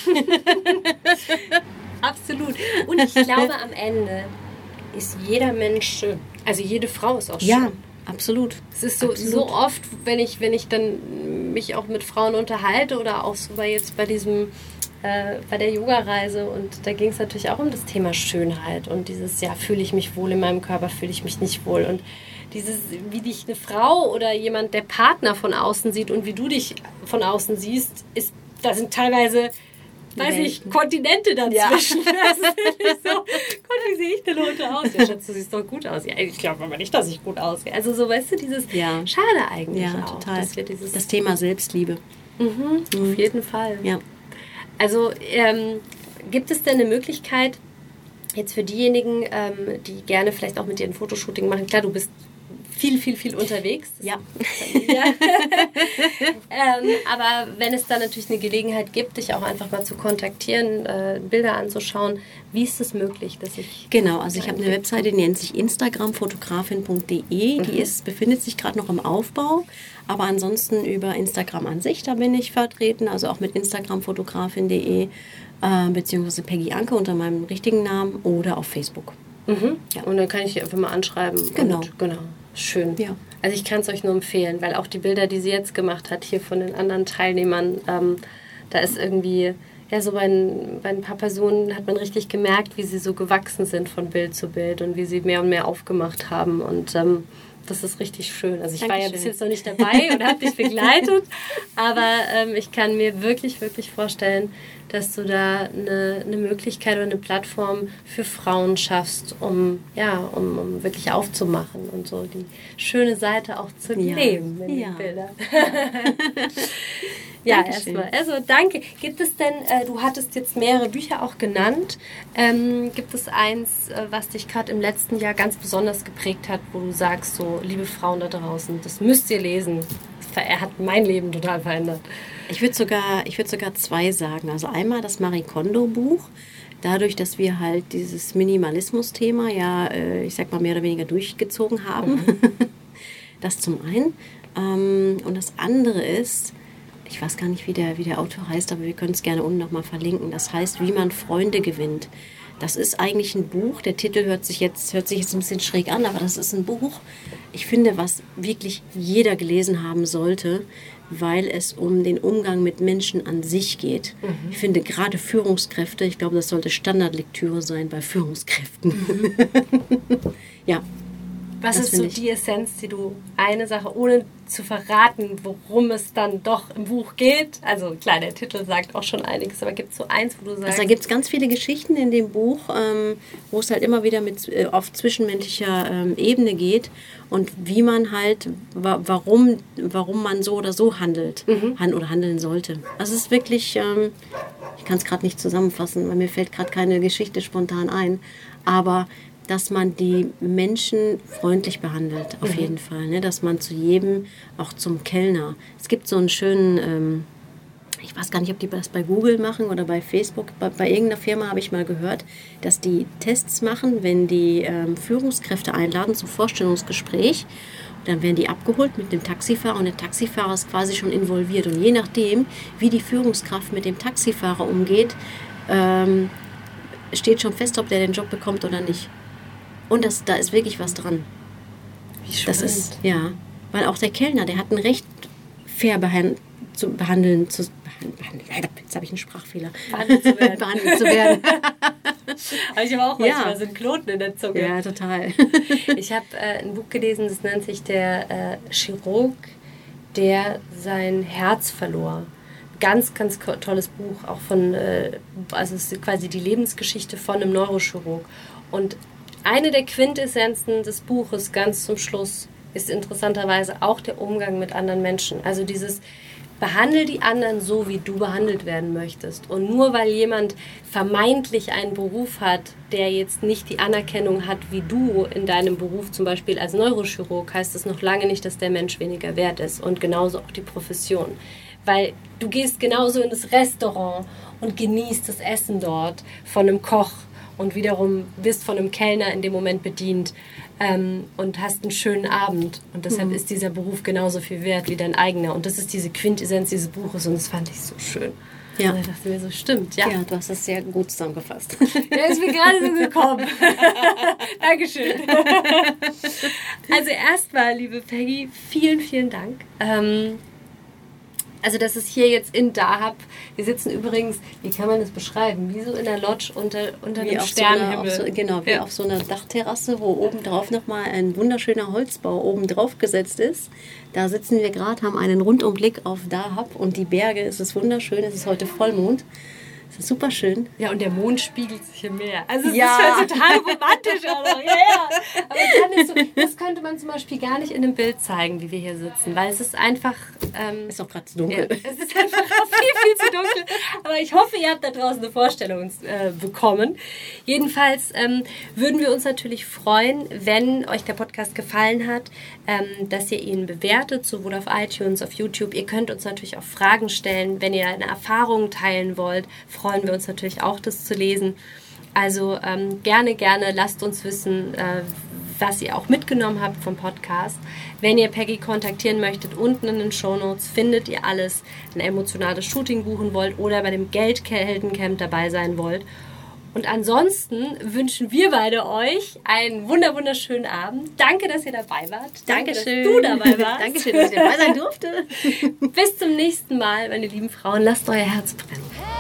Absolut. Und ich glaube, am Ende ist jeder Mensch schön. Also jede Frau ist auch schön. Ja, absolut. Es ist so, so oft, wenn ich, wenn ich dann mich auch mit Frauen unterhalte oder auch so bei jetzt bei diesem äh, bei der Yoga-Reise, und da ging es natürlich auch um das Thema Schönheit und dieses, ja, fühle ich mich wohl in meinem Körper, fühle ich mich nicht wohl, und dieses, wie dich eine Frau oder jemand, der Partner von außen sieht und wie du dich von außen siehst, ist, da sind teilweise, weiß ich, Kontinente dazwischen. Ja. Das ist so, Gott, wie sehe ich denn heute aus? Ja, Schatz, du siehst doch gut aus. Ja, ich glaube aber nicht, dass ich gut aussehe. Also so, weißt du, dieses, ja. Schade eigentlich ja, auch. Total. Dass wir dieses, das Thema Selbstliebe. Mhm, mhm. Auf jeden Fall. Ja. Also ähm, gibt es denn eine Möglichkeit, jetzt für diejenigen, ähm, die gerne vielleicht auch mit dir ein Fotoshooting machen, klar, du bist viel, viel, viel unterwegs. Ja. ja. ähm, aber wenn es dann natürlich eine Gelegenheit gibt, dich auch einfach mal zu kontaktieren, äh, Bilder anzuschauen, wie ist es möglich, dass ich... Genau, also ich habe eine Webseite, die nennt sich instagram fotografin punkt de. Die Mhm. ist, befindet sich gerade noch im Aufbau, aber ansonsten über Instagram an sich, da bin ich vertreten, also auch mit instagram fotografin punkt de äh, beziehungsweise Peggy Anke unter meinem richtigen Namen oder auf Facebook. Mhm. Ja. Und dann kann ich dich einfach mal anschreiben. Genau. Und, genau. Schön. Ja. Also ich kann es euch nur empfehlen, weil auch die Bilder, die sie jetzt gemacht hat, hier von den anderen Teilnehmern, ähm, da ist irgendwie, ja, so bei ein, bei ein paar Personen hat man richtig gemerkt, wie sie so gewachsen sind von Bild zu Bild und wie sie mehr und mehr aufgemacht haben, und ähm, das ist richtig schön. Also ich Dankeschön. war ja bis jetzt noch nicht dabei und habe dich begleitet, aber ähm, ich kann mir wirklich, wirklich vorstellen, dass du da eine, eine Möglichkeit oder eine Plattform für Frauen schaffst, um, ja, um, um wirklich aufzumachen und so die schöne Seite auch zu ja. leben in ja. den Bildern. Ja, Dankeschön. erstmal. Also danke. Gibt es denn, äh, du hattest jetzt mehrere Bücher auch genannt, ähm, gibt es eins, äh, was dich gerade im letzten Jahr ganz besonders geprägt hat, wo du sagst, so, liebe Frauen da draußen, das müsst ihr lesen. Er hat mein Leben total verändert. Ich würde sogar, ich würde sogar zwei sagen. Also einmal das Marie Kondo-Buch. Dadurch, dass wir halt dieses Minimalismus-Thema ja, äh, ich sag mal, mehr oder weniger durchgezogen haben. Mhm. Das zum einen. Ähm, und das andere ist, ich weiß gar nicht, wie der, wie der Autor heißt, aber wir können es gerne unten nochmal verlinken. Das heißt, wie man Freunde gewinnt. Das ist eigentlich ein Buch. Der Titel hört sich jetzt, hört sich jetzt ein bisschen schräg an, aber das ist ein Buch, ich finde, was wirklich jeder gelesen haben sollte, weil es um den Umgang mit Menschen an sich geht. Mhm. Ich finde gerade Führungskräfte, ich glaube, das sollte Standardlektüre sein bei Führungskräften. Mhm. Ja. Was ist so die Essenz, die du, eine Sache, ohne zu verraten, worum es dann doch im Buch geht? Also klar, der Titel sagt auch schon einiges, aber gibt es so eins, wo du sagst... Also da gibt es ganz viele Geschichten in dem Buch, ähm, wo es halt immer wieder mit, äh, auf zwischenmenschlicher ähm, Ebene geht und wie man halt, wa- warum, warum man so oder so handelt mhm. han- oder handeln sollte. Also es ist wirklich, ähm, ich kann es gerade nicht zusammenfassen, weil mir fällt gerade keine Geschichte spontan ein, aber... dass man die Menschen freundlich behandelt, auf mhm. jeden Fall. Ne? Dass man zu jedem, auch zum Kellner. Es gibt so einen schönen, ähm, ich weiß gar nicht, ob die das bei Google machen oder bei Facebook, bei, bei irgendeiner Firma habe ich mal gehört, dass die Tests machen, wenn die ähm, Führungskräfte einladen zum Vorstellungsgespräch. Dann werden die abgeholt mit dem Taxifahrer und der Taxifahrer ist quasi schon involviert. Und je nachdem, wie die Führungskraft mit dem Taxifahrer umgeht, ähm, steht schon fest, ob der den Job bekommt oder nicht. Und das, da ist wirklich was dran. Wie spannend. Das ist, ja, weil auch der Kellner, der hat ein Recht, fair behand, zu behandeln, zu behandeln, jetzt habe ich einen Sprachfehler. Behandelt zu werden. behandelt zu werden. Aber ich habe auch manchmal ja. so einen Knoten in der Zunge. Ja, total. Ich habe äh, ein Buch gelesen, das nennt sich der äh, Chirurg, der sein Herz verlor. Ganz, ganz tolles Buch, auch von, äh, also es ist quasi die Lebensgeschichte von einem Neurochirurg. Und eine der Quintessenzen des Buches ganz zum Schluss ist interessanterweise auch der Umgang mit anderen Menschen. Also dieses, behandle die anderen so, wie du behandelt werden möchtest. Und nur weil jemand vermeintlich einen Beruf hat, der jetzt nicht die Anerkennung hat wie du in deinem Beruf, zum Beispiel als Neurochirurg, heißt das noch lange nicht, dass der Mensch weniger wert ist. Und genauso auch die Profession. Weil du gehst genauso in das Restaurant und genießt das Essen dort von einem Koch und wiederum wirst von einem Kellner in dem Moment bedient ähm, und hast einen schönen Abend. Und deshalb mhm. ist dieser Beruf genauso viel wert wie dein eigener. Und das ist diese Quintessenz dieses Buches und das fand ich so schön. Ja. Und ich dachte mir so, stimmt. Ja, ja, du hast das sehr gut zusammengefasst. Ja, ist mir gerade so gekommen. Dankeschön. Also erstmal, liebe Peggy, vielen, vielen Dank. Ähm, Also das ist hier jetzt in Dahab. Wir sitzen übrigens, wie kann man das beschreiben? Wie so in der Lodge unter, unter dem Sternenhimmel. So eine, so, genau, wie ja. auf so einer Dachterrasse, wo oben drauf nochmal ein wunderschöner Holzbau oben drauf gesetzt ist. Da sitzen wir gerade, haben einen Rundumblick auf Dahab und die Berge. Es ist wunderschön, es ist heute Vollmond. Es ist super schön. Ja, und der Mond spiegelt sich im Meer. Also es ja. ist halt total romantisch. Also, ja, ja. Aber dann ist so, das könnte man zum Beispiel gar nicht in einem Bild zeigen, wie wir hier sitzen. Weil es ist einfach... Ähm, ist auch gerade zu dunkel. Ja, es ist einfach viel, viel zu dunkel. Aber ich hoffe, ihr habt da draußen eine Vorstellung äh, bekommen. Jedenfalls ähm, würden wir uns natürlich freuen, wenn euch der Podcast gefallen hat, ähm, dass ihr ihn bewertet, sowohl auf iTunes, auf YouTube. Ihr könnt uns natürlich auch Fragen stellen, wenn ihr eine Erfahrung teilen wollt. Freuen wir uns natürlich auch, das zu lesen. Also ähm, gerne, gerne lasst uns wissen, äh, was ihr auch mitgenommen habt vom Podcast. Wenn ihr Peggy kontaktieren möchtet, unten in den Shownotes findet ihr alles. Ein emotionales Shooting buchen wollt oder bei dem Geldheldencamp dabei sein wollt. Und ansonsten wünschen wir beide euch einen wunder wunderschönen Abend. Danke, dass ihr dabei wart. Danke, Dankeschön. dass du dabei warst. Dankeschön, dass ich dabei sein durfte. Bis zum nächsten Mal, meine lieben Frauen. Lasst euer Herz brennen.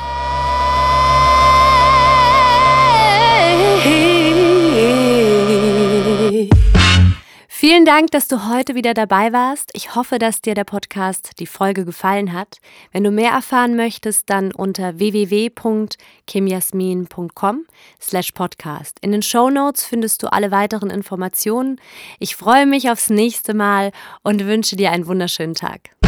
Vielen Dank, dass du heute wieder dabei warst. Ich hoffe, dass dir der Podcast, die Folge gefallen hat. Wenn du mehr erfahren möchtest, dann unter w w w punkt kimjasmin punkt com slash podcast. In den Shownotes findest du alle weiteren Informationen. Ich freue mich aufs nächste Mal und wünsche dir einen wunderschönen Tag.